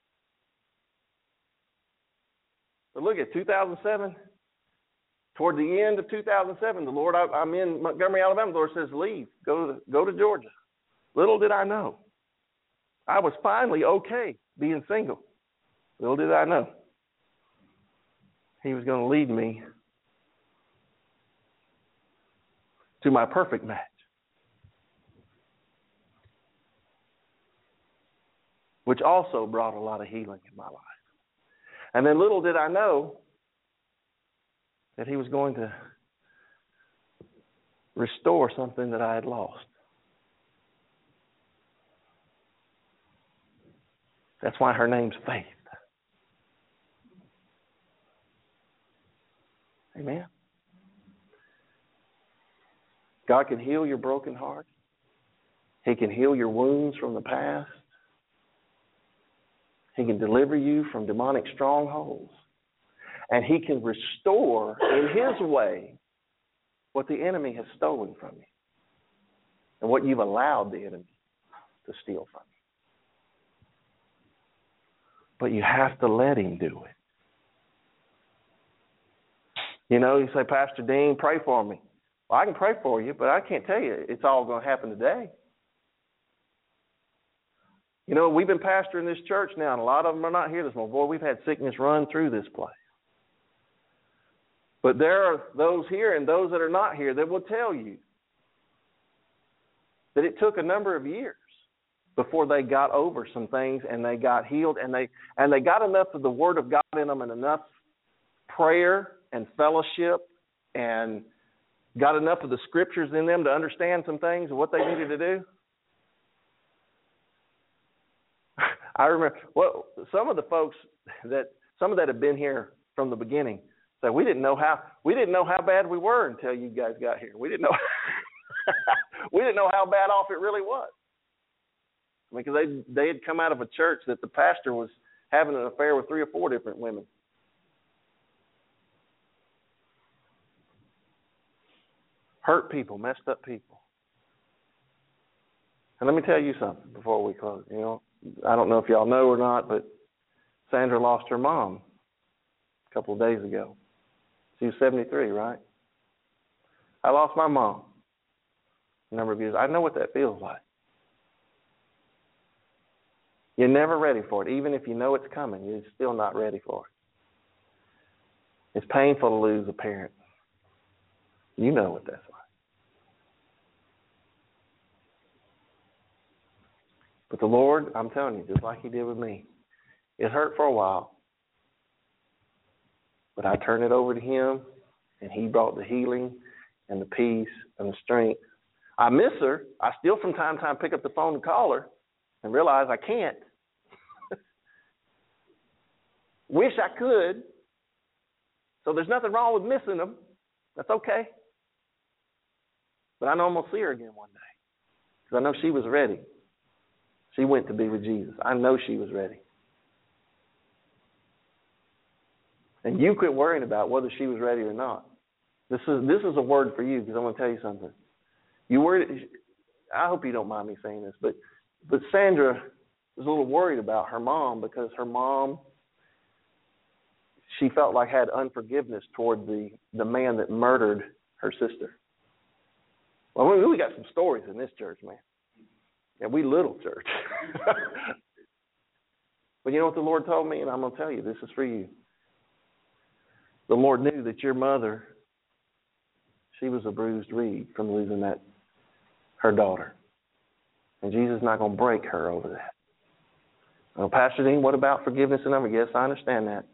But look at two thousand seven. Toward the end of two thousand seven, the Lord, I, I'm in Montgomery, Alabama. The Lord says, leave, go to, go to Georgia. Little did I know. I was finally okay being single. Little did I know. He was going to lead me to my perfect match. Which also brought a lot of healing in my life. And then little did I know that he was going to restore something that I had lost. That's why her name's Faith. Amen. God can heal your broken heart. He can heal your wounds from the past. He can deliver you from demonic strongholds. And He can restore in His way what the enemy has stolen from you and what you've allowed the enemy to steal from you. But you have to let Him do it. You know, you say, Pastor Dean, pray for me. Well, I can pray for you, but I can't tell you it's all going to happen today. You know, we've been pastoring this church now, and a lot of them are not here this morning. Boy, we've had sickness run through this place. But there are those here and those that are not here that will tell you that it took a number of years before they got over some things and they got healed, and they and they got enough of the Word of God in them and enough prayer and fellowship and got enough of the Scriptures in them to understand some things and what they needed to do. I remember, well, some of the folks that some of that have been here from the beginning said we didn't know how we didn't know how bad we were until you guys got here. We didn't know we didn't know how bad off it really was. I mean, because they they had come out of a church that the pastor was having an affair with three or four different women. Hurt people, messed up people. And let me tell you something before we close. You know, I don't know if y'all know or not, but Sandra lost her mom a couple of days ago. She was seventy-three, right? I lost my mom a number of years. I know what that feels like. You're never ready for it. Even if you know it's coming, you're still not ready for it. It's painful to lose a parent. You know what that's like. But the Lord, I'm telling you, just like He did with me, it hurt for a while. But I turned it over to Him, and He brought the healing and the peace and the strength. I miss her. I still from time to time pick up the phone and call her and realize I can't. Wish I could. So there's nothing wrong with missing them. That's okay. But I know I'm going to see her again one day because I know she was ready. She went to be with Jesus. I know she was ready. And you quit worrying about whether she was ready or not. This is this is a word for you because I'm going to tell you something. You worried. I hope you don't mind me saying this, but but Sandra was a little worried about her mom because her mom, she felt like had unforgiveness toward the, the man that murdered her sister. Well, we really got some stories in this church, man. Yeah, we little church. But you know what the Lord told me, and I'm going to tell you, this is for you. The Lord knew that your mother, she was a bruised reed from losing that, her daughter. And Jesus is not going to break her over that. Well, Pastor Dean, what about forgiveness and number? Yes, I understand that.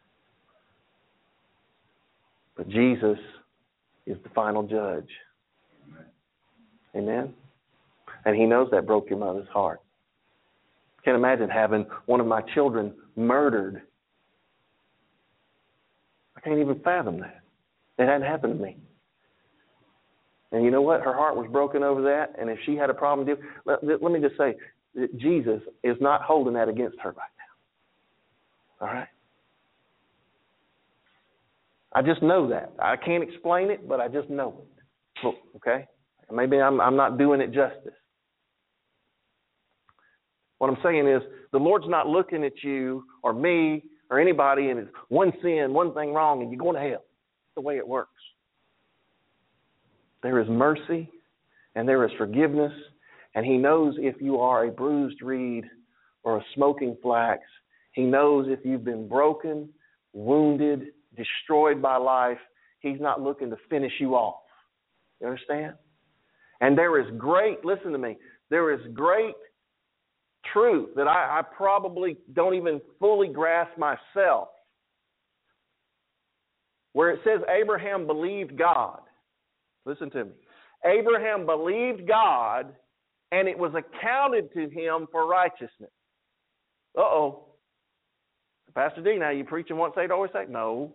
But Jesus is the final judge. Amen? And He knows that broke your mother's heart. I can't imagine having one of my children murdered. I can't even fathom that. It hadn't happened to me. And you know what? Her heart was broken over that. And if she had a problem, let, let me just say that Jesus is not holding that against her right now. All right? I just know that. I can't explain it, but I just know it. Okay? Maybe I'm, I'm not doing it justice. What I'm saying is the Lord's not looking at you or me or anybody and it's one sin, one thing wrong, and you're going to hell. That's the way it works. There is mercy and there is forgiveness, and He knows if you are a bruised reed or a smoking flax. He knows if you've been broken, wounded, destroyed by life. He's not looking to finish you off. You understand? And there is great, listen to me, there is great truth that I, I probably don't even fully grasp myself where it says Abraham believed God. Listen to me. Abraham believed God, and it was accounted to him for righteousness. Uh-oh. Pastor D, now you preaching once saved, always saved? No.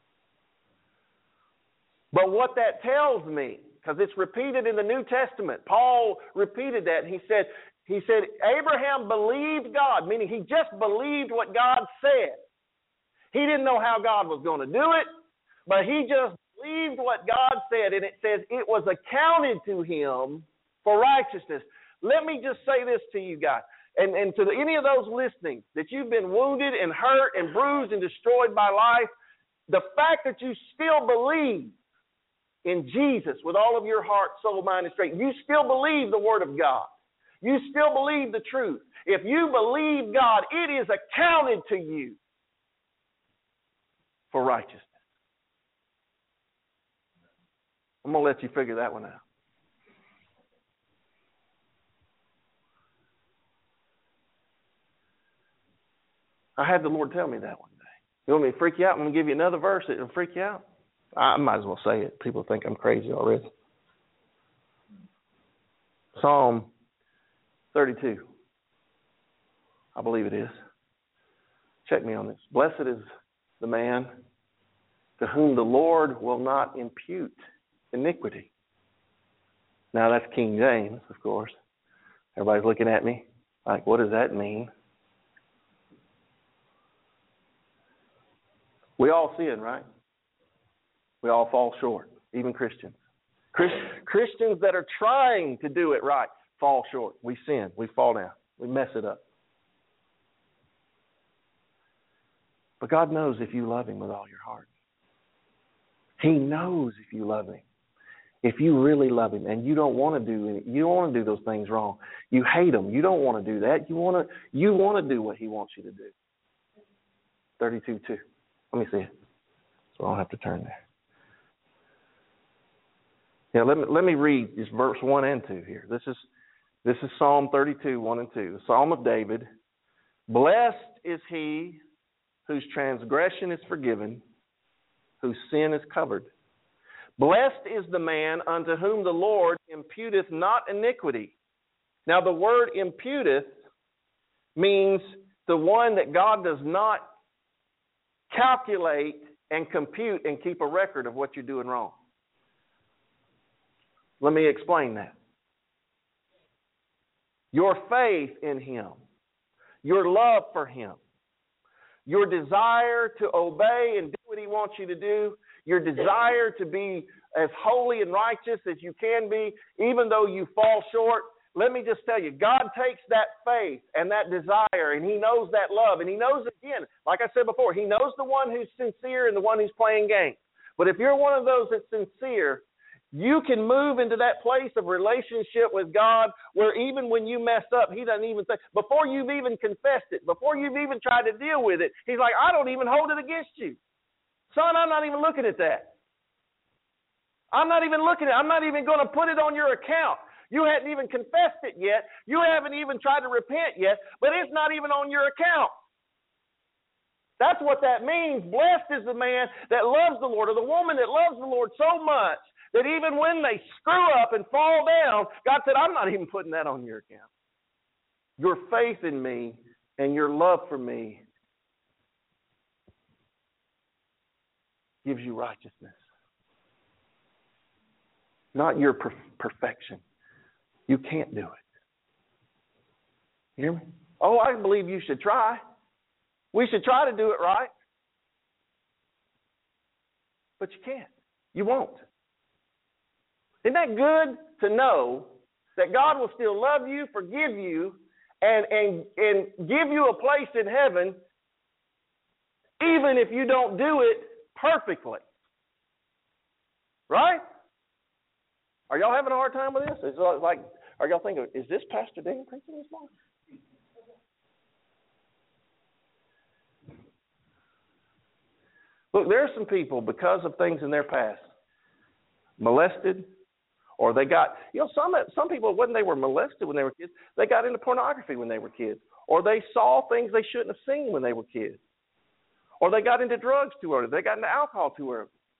But what that tells me, because it's repeated in the New Testament, Paul repeated that, and he said, he said, Abraham believed God, meaning he just believed what God said. He didn't know how God was going to do it, but he just believed what God said, and it says it was accounted to him for righteousness. Let me just say this to you guys, and, and to the, any of those listening, that you've been wounded and hurt and bruised and destroyed by life, the fact that you still believe in Jesus with all of your heart, soul, mind, and strength, you still believe the Word of God. You still believe the truth. If you believe God, it is accounted to you for righteousness. I'm going to let you figure that one out. I had the Lord tell me that one day. You want me to freak you out? I'm going to give you another verse that will freak you out. I might as well say it. People think I'm crazy already. Psalm thirty-two. I believe it is. Check me on this. Blessed is the man to whom the Lord will not impute iniquity. Now that's King James, of course. Everybody's looking at me like, what does that mean? We all sin, right? We all fall short, even Christians. Christ, Christians that are trying to do it right fall short. We sin. We fall down. We mess it up. But God knows if you love Him with all your heart. He knows if you love Him. If you really love Him and you don't want to do any, you don't want to do those things wrong. You hate them. You don't want to do that. You want to you want to do what He wants you to do. thirty-two two. Let me see it. So I don't have to turn there. Yeah, let me let me read just verse one and two here. This is this is Psalm thirty-two, one and two. The Psalm of David. Blessed is he whose transgression is forgiven, whose sin is covered. Blessed is the man unto whom the Lord imputeth not iniquity. Now the word imputeth means the one that God does not calculate and compute and keep a record of what you're doing wrong. Let me explain that. Your faith in Him, your love for Him, your desire to obey and do what He wants you to do, your desire to be as holy and righteous as you can be, even though you fall short. Let me just tell you, God takes that faith and that desire, and He knows that love, and He knows, again, like I said before, He knows the one who's sincere and the one who's playing games. But if you're one of those that's sincere, you can move into that place of relationship with God where even when you mess up, He doesn't even say, before you've even confessed it, before you've even tried to deal with it, He's like, I don't even hold it against you. Son, I'm not even looking at that. I'm not even looking at it. I'm not even going to put it on your account. You hadn't even confessed it yet. You haven't even tried to repent yet, but it's not even on your account. That's what that means. Blessed is the man that loves the Lord, or the woman that loves the Lord so much that even when they screw up and fall down, God said, I'm not even putting that on your account. Your faith in me and your love for me gives you righteousness. Not your per- perfection. You can't do it. You hear me? Oh, I believe you should try. We should try to do it right. But you can't. You won't. Isn't that good to know that God will still love you, forgive you, and, and, and give you a place in heaven even if you don't do it perfectly? Right? Are y'all having a hard time with this? Is it like, are y'all thinking, is this Pastor Dan preaching this morning? Look, there are some people, because of things in their past, molested, or they got, you know, some some people, when they were molested when they were kids, they got into pornography when they were kids, or they saw things they shouldn't have seen when they were kids, or they got into drugs too early, they got into alcohol too early.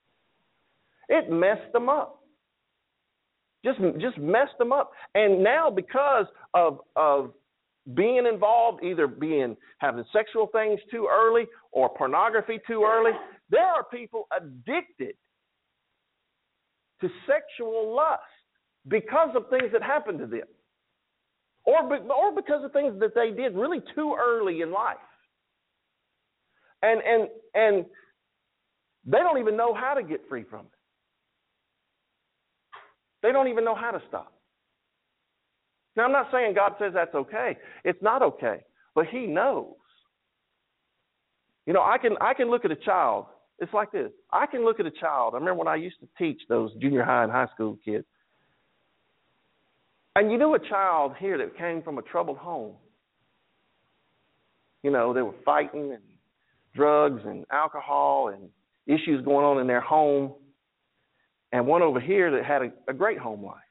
It messed them up. Just, just messed them up. And now because of, of being involved, either being having sexual things too early or pornography too early, there are people addicted to sexual lust because of things that happened to them. Or, or because of things that they did really too early in life. And, and, and they don't even know how to get free from it. They don't even know how to stop. Now, I'm not saying God says that's okay. It's not okay. But He knows. You know, I can I can look at a child. It's like this. I can look at a child. I remember when I used to teach those junior high and high school kids. And you knew a child here that came from a troubled home. You know, they were fighting and drugs and alcohol and issues going on in their home. And one over here that had a, a great home life.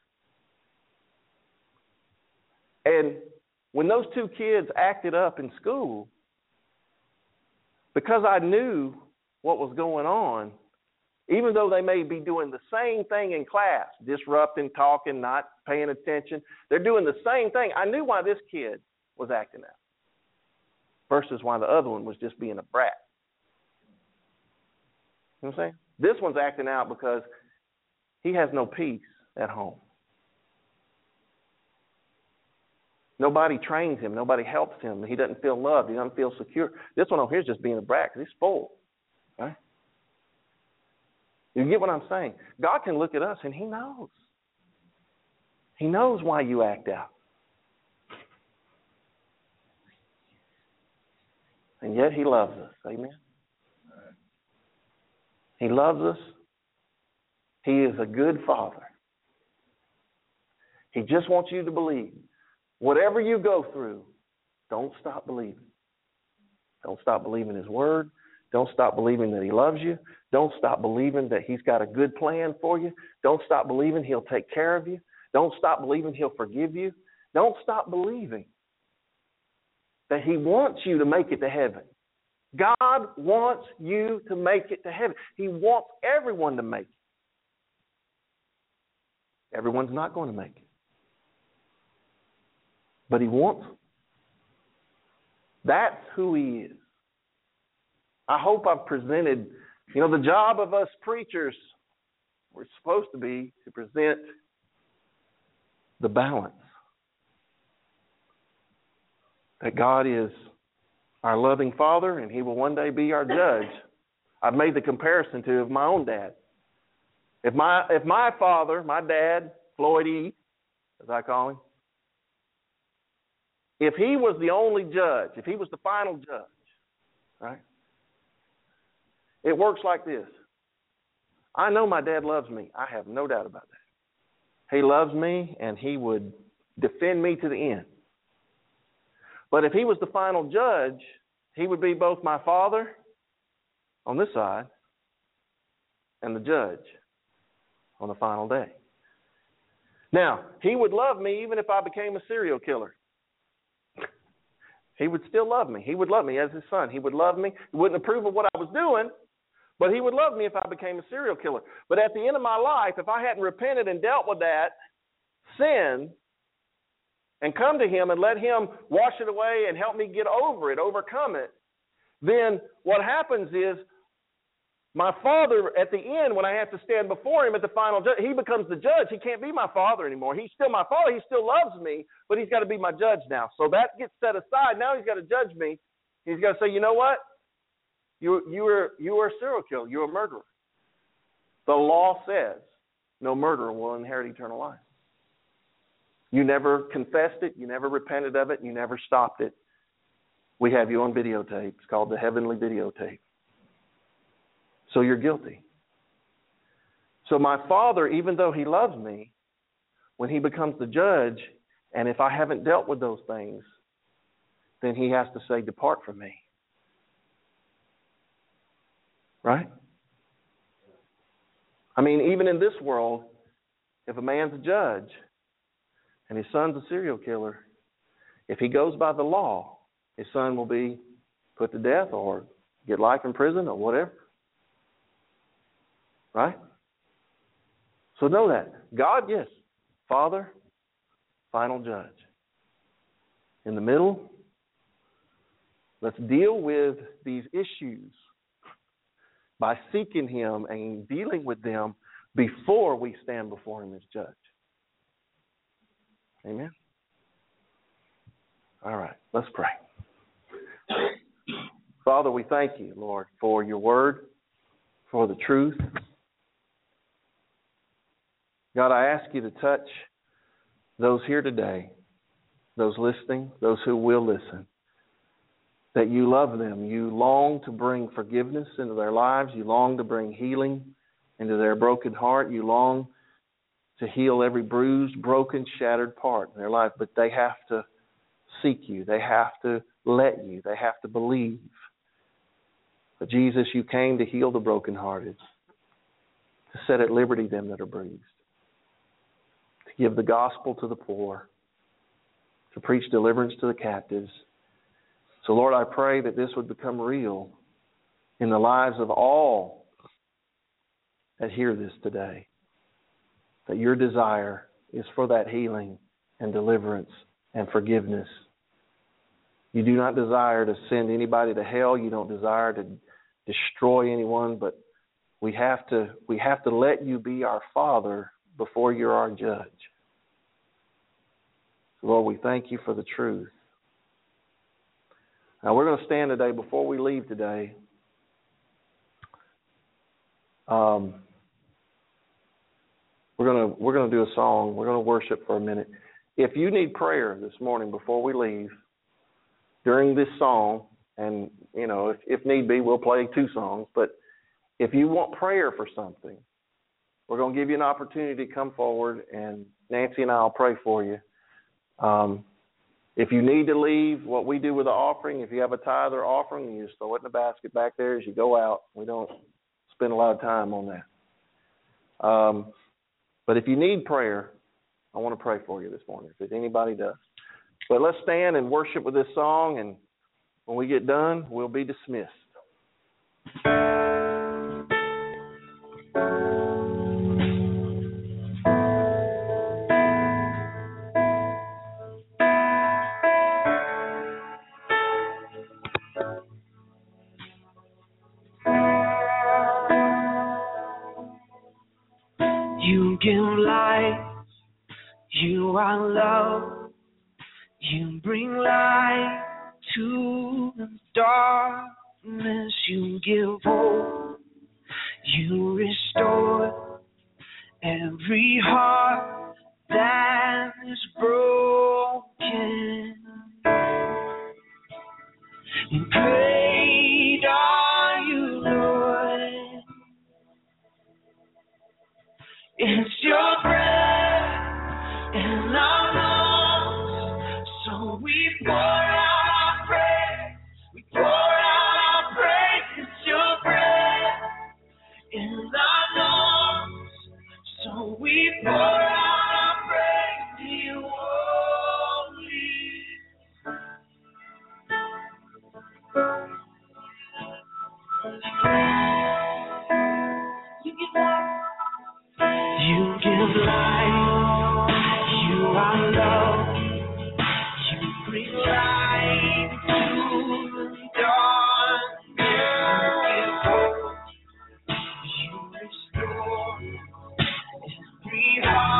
And when those two kids acted up in school, because I knew what was going on, even though they may be doing the same thing in class, disrupting, talking, not paying attention, they're doing the same thing. I knew why this kid was acting out versus why the other one was just being a brat. You know what I'm saying? This one's acting out because he has no peace at home. Nobody trains him. Nobody helps him. He doesn't feel loved. He doesn't feel secure. This one over here is just being a brat because he's spoiled. Right? You get what I'm saying? God can look at us and He knows. He knows why you act out. And yet He loves us. Amen? He loves us. He is a good Father. He just wants you to believe. Whatever you go through, don't stop believing. Don't stop believing His Word. Don't stop believing that He loves you. Don't stop believing that He's got a good plan for you. Don't stop believing He'll take care of you. Don't stop believing He'll forgive you. Don't stop believing that He wants you to make it to heaven. God wants you to make it to heaven. He wants everyone to make it. Everyone's not going to make it. But He wants them. That's who He is. I hope I've presented, you know, the job of us preachers, we're supposed to be to present the balance. That God is our loving Father and He will one day be our judge. I've made the comparison to of my own dad. If my if my father, my dad, Floyd E., as I call him, if he was the only judge, if he was the final judge, right? It works like this. I know my dad loves me. I have no doubt about that. He loves me and he would defend me to the end. But if he was the final judge, he would be both my father on this side and the judge on the final day. Now, he would love me even if I became a serial killer. He would still love me. He would love me as his son. He would love me. He wouldn't approve of what I was doing, but he would love me if I became a serial killer. But at the end of my life, if I hadn't repented and dealt with that sin and come to Him and let Him wash it away and help me get over it, overcome it, then what happens is my father, at the end, when I have to stand before Him at the final judge, he becomes the judge. He can't be my father anymore. He's still my father. He still loves me, but he's got to be my judge now. So that gets set aside. Now he's got to judge me. He's got to say, you know what? You, you, were, you were a serial killer. You're a murderer. The law says no murderer will inherit eternal life. You never confessed it. You never repented of it. You never stopped it. We have you on videotape. It's called the heavenly videotape. So you're guilty. So my Father, even though He loves me, when He becomes the judge, and if I haven't dealt with those things, then He has to say, depart from me. Right? I mean, even in this world, if a man's a judge and his son's a serial killer, if he goes by the law, his son will be put to death or get life in prison or whatever. Right? So know that. God, yes, Father, final judge. In the middle, let's deal with these issues by seeking Him and dealing with them before we stand before Him as judge. Amen? All right, let's pray. Father, we thank you, Lord, for your word, for the truth. God, I ask you to touch those here today, those listening, those who will listen, that you love them. You long to bring forgiveness into their lives. You long to bring healing into their broken heart. You long to heal every bruised, broken, shattered part in their life. But they have to seek you. They have to let you. They have to believe. But Jesus, you came to heal the brokenhearted, to set at liberty them that are bruised, to give the gospel to the poor, to preach deliverance to the captives. So, Lord, I pray that this would become real in the lives of all that hear this today, that your desire is for that healing and deliverance and forgiveness. You do not desire to send anybody to hell. You don't desire to destroy anyone, but we have to we have to let you be our Father before you're our judge. So, Lord, we thank you for the truth. Now, we're going to stand today before we leave today. Um, we're going to we're going to do a song. We're going to worship for a minute. If you need prayer this morning before we leave, during this song, and you know, if, if need be, we'll play two songs. But if you want prayer for something, we're going to give you an opportunity to come forward, and Nancy and I will pray for you. Um, if you need to leave, what we do with the offering, if you have a tithe or offering, you just throw it in the basket back there as you go out. We don't spend a lot of time on that. Um, but if you need prayer, I want to pray for you this morning, if anybody does. But let's stand and worship with this song, and when we get done, we'll be dismissed. You give life, you are love, you bring light to the darkness, you give hope, you restore every heart that is broken. And great are you, Lord. It's your breath in our lungs, so we pour out our praise. We pour out our praise. It's your breath in our lungs, so we pour out our praise to you only. You give life. You give life, you are love, you bring light to the darkness, you give hope, you restore every heart.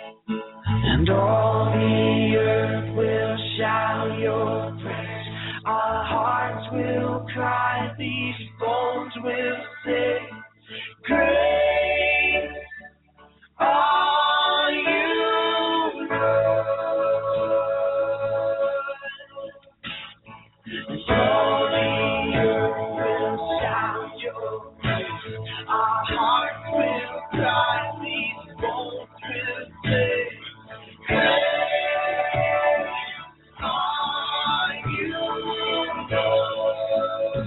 and all the earth will shout your praise. Our hearts will cry, these bones will sing, great are you, Lord. And all the earth will shout your praise. Our hearts will cry, these bones will sing, great are you, Lord.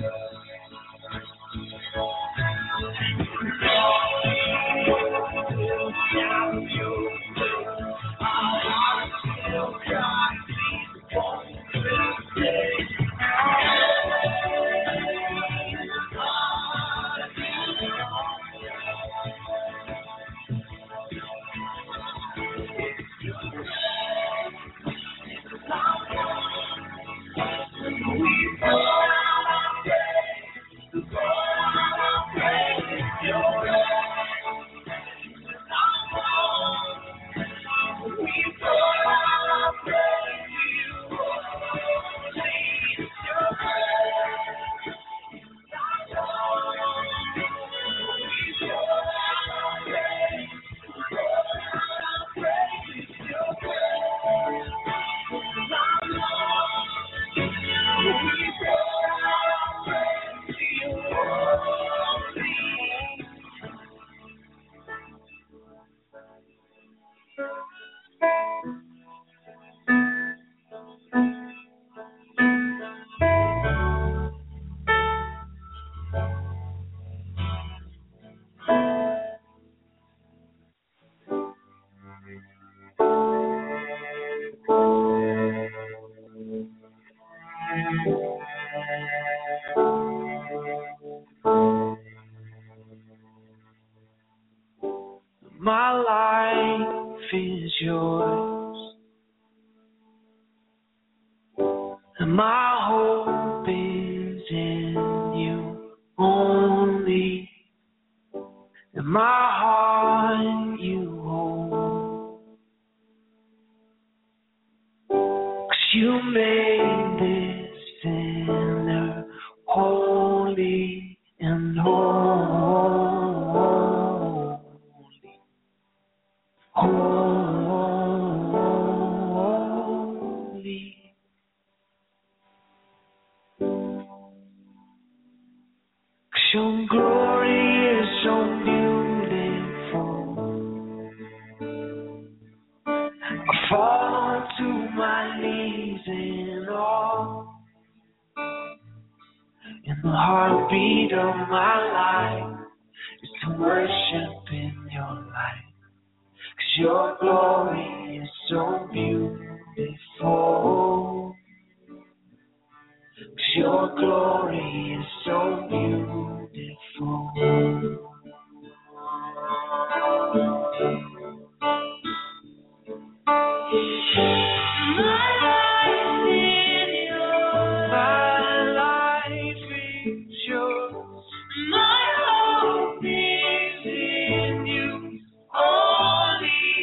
My life is yours, and my hope is in you only, and my heart you hold, 'cause you made this sinner holy and holy. Holy, 'cause your glory is so beautiful. I fall to my knees in awe, and the heartbeat of my life is to worship in your light. 'Cause your glory is so beautiful. 'Cause your glory is so beautiful. My life is yours. My life is yours. My hope is in you. Only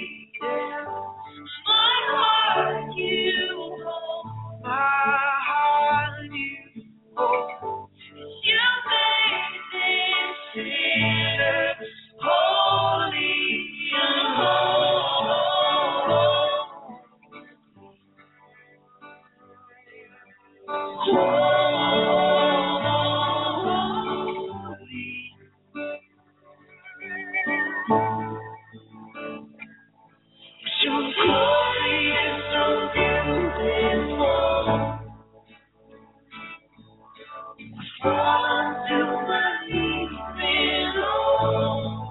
my heart you hold, my heart you hold. You made this sinner holy and your glory is so beautiful. I fall to my knees in awe,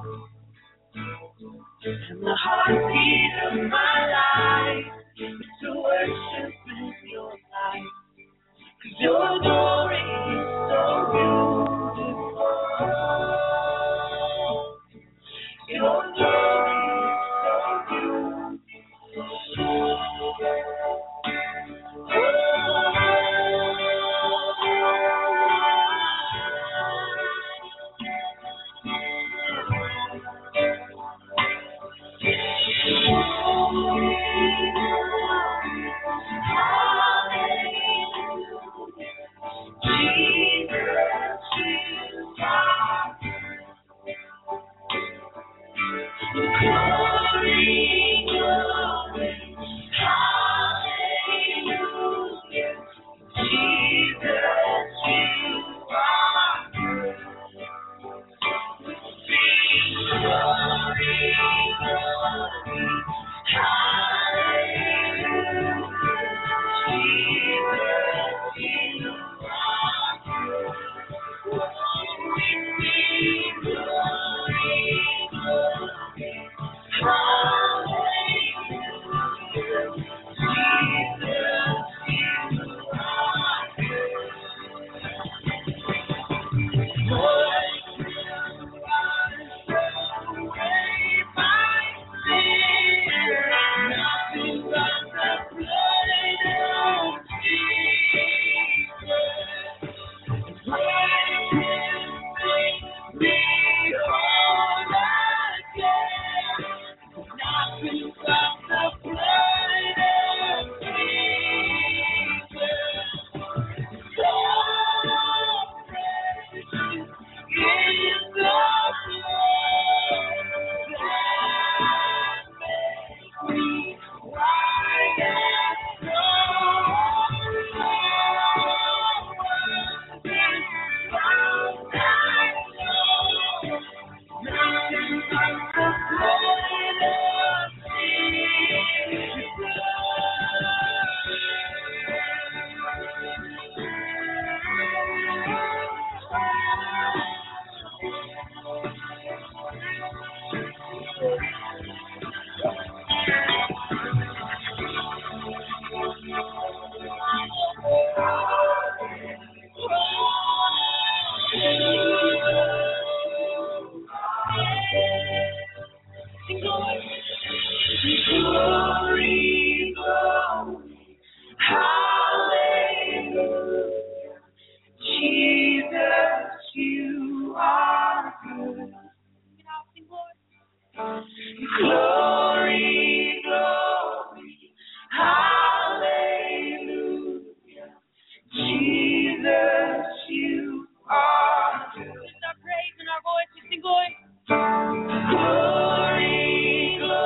and the heartbeat of my life is to worship in your light. 'Cause your glory is so beautiful. Your glory is so beautiful. Oh, Glory, glory.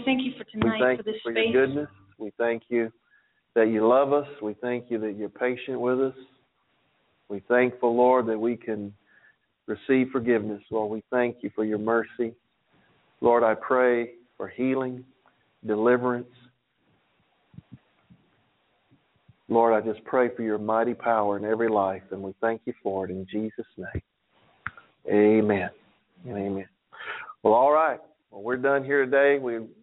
thank you for tonight, we thank for this you for space. your goodness. We thank you that you love us. We thank you that you're patient with us. We thankful, Lord, that we can receive forgiveness. Lord, we thank you for your mercy. Lord, I pray for healing, deliverance. Lord, I just pray for your mighty power in every life, and we thank you for it in Jesus' name. Amen and amen. Well, all right. Well, we're done here today. We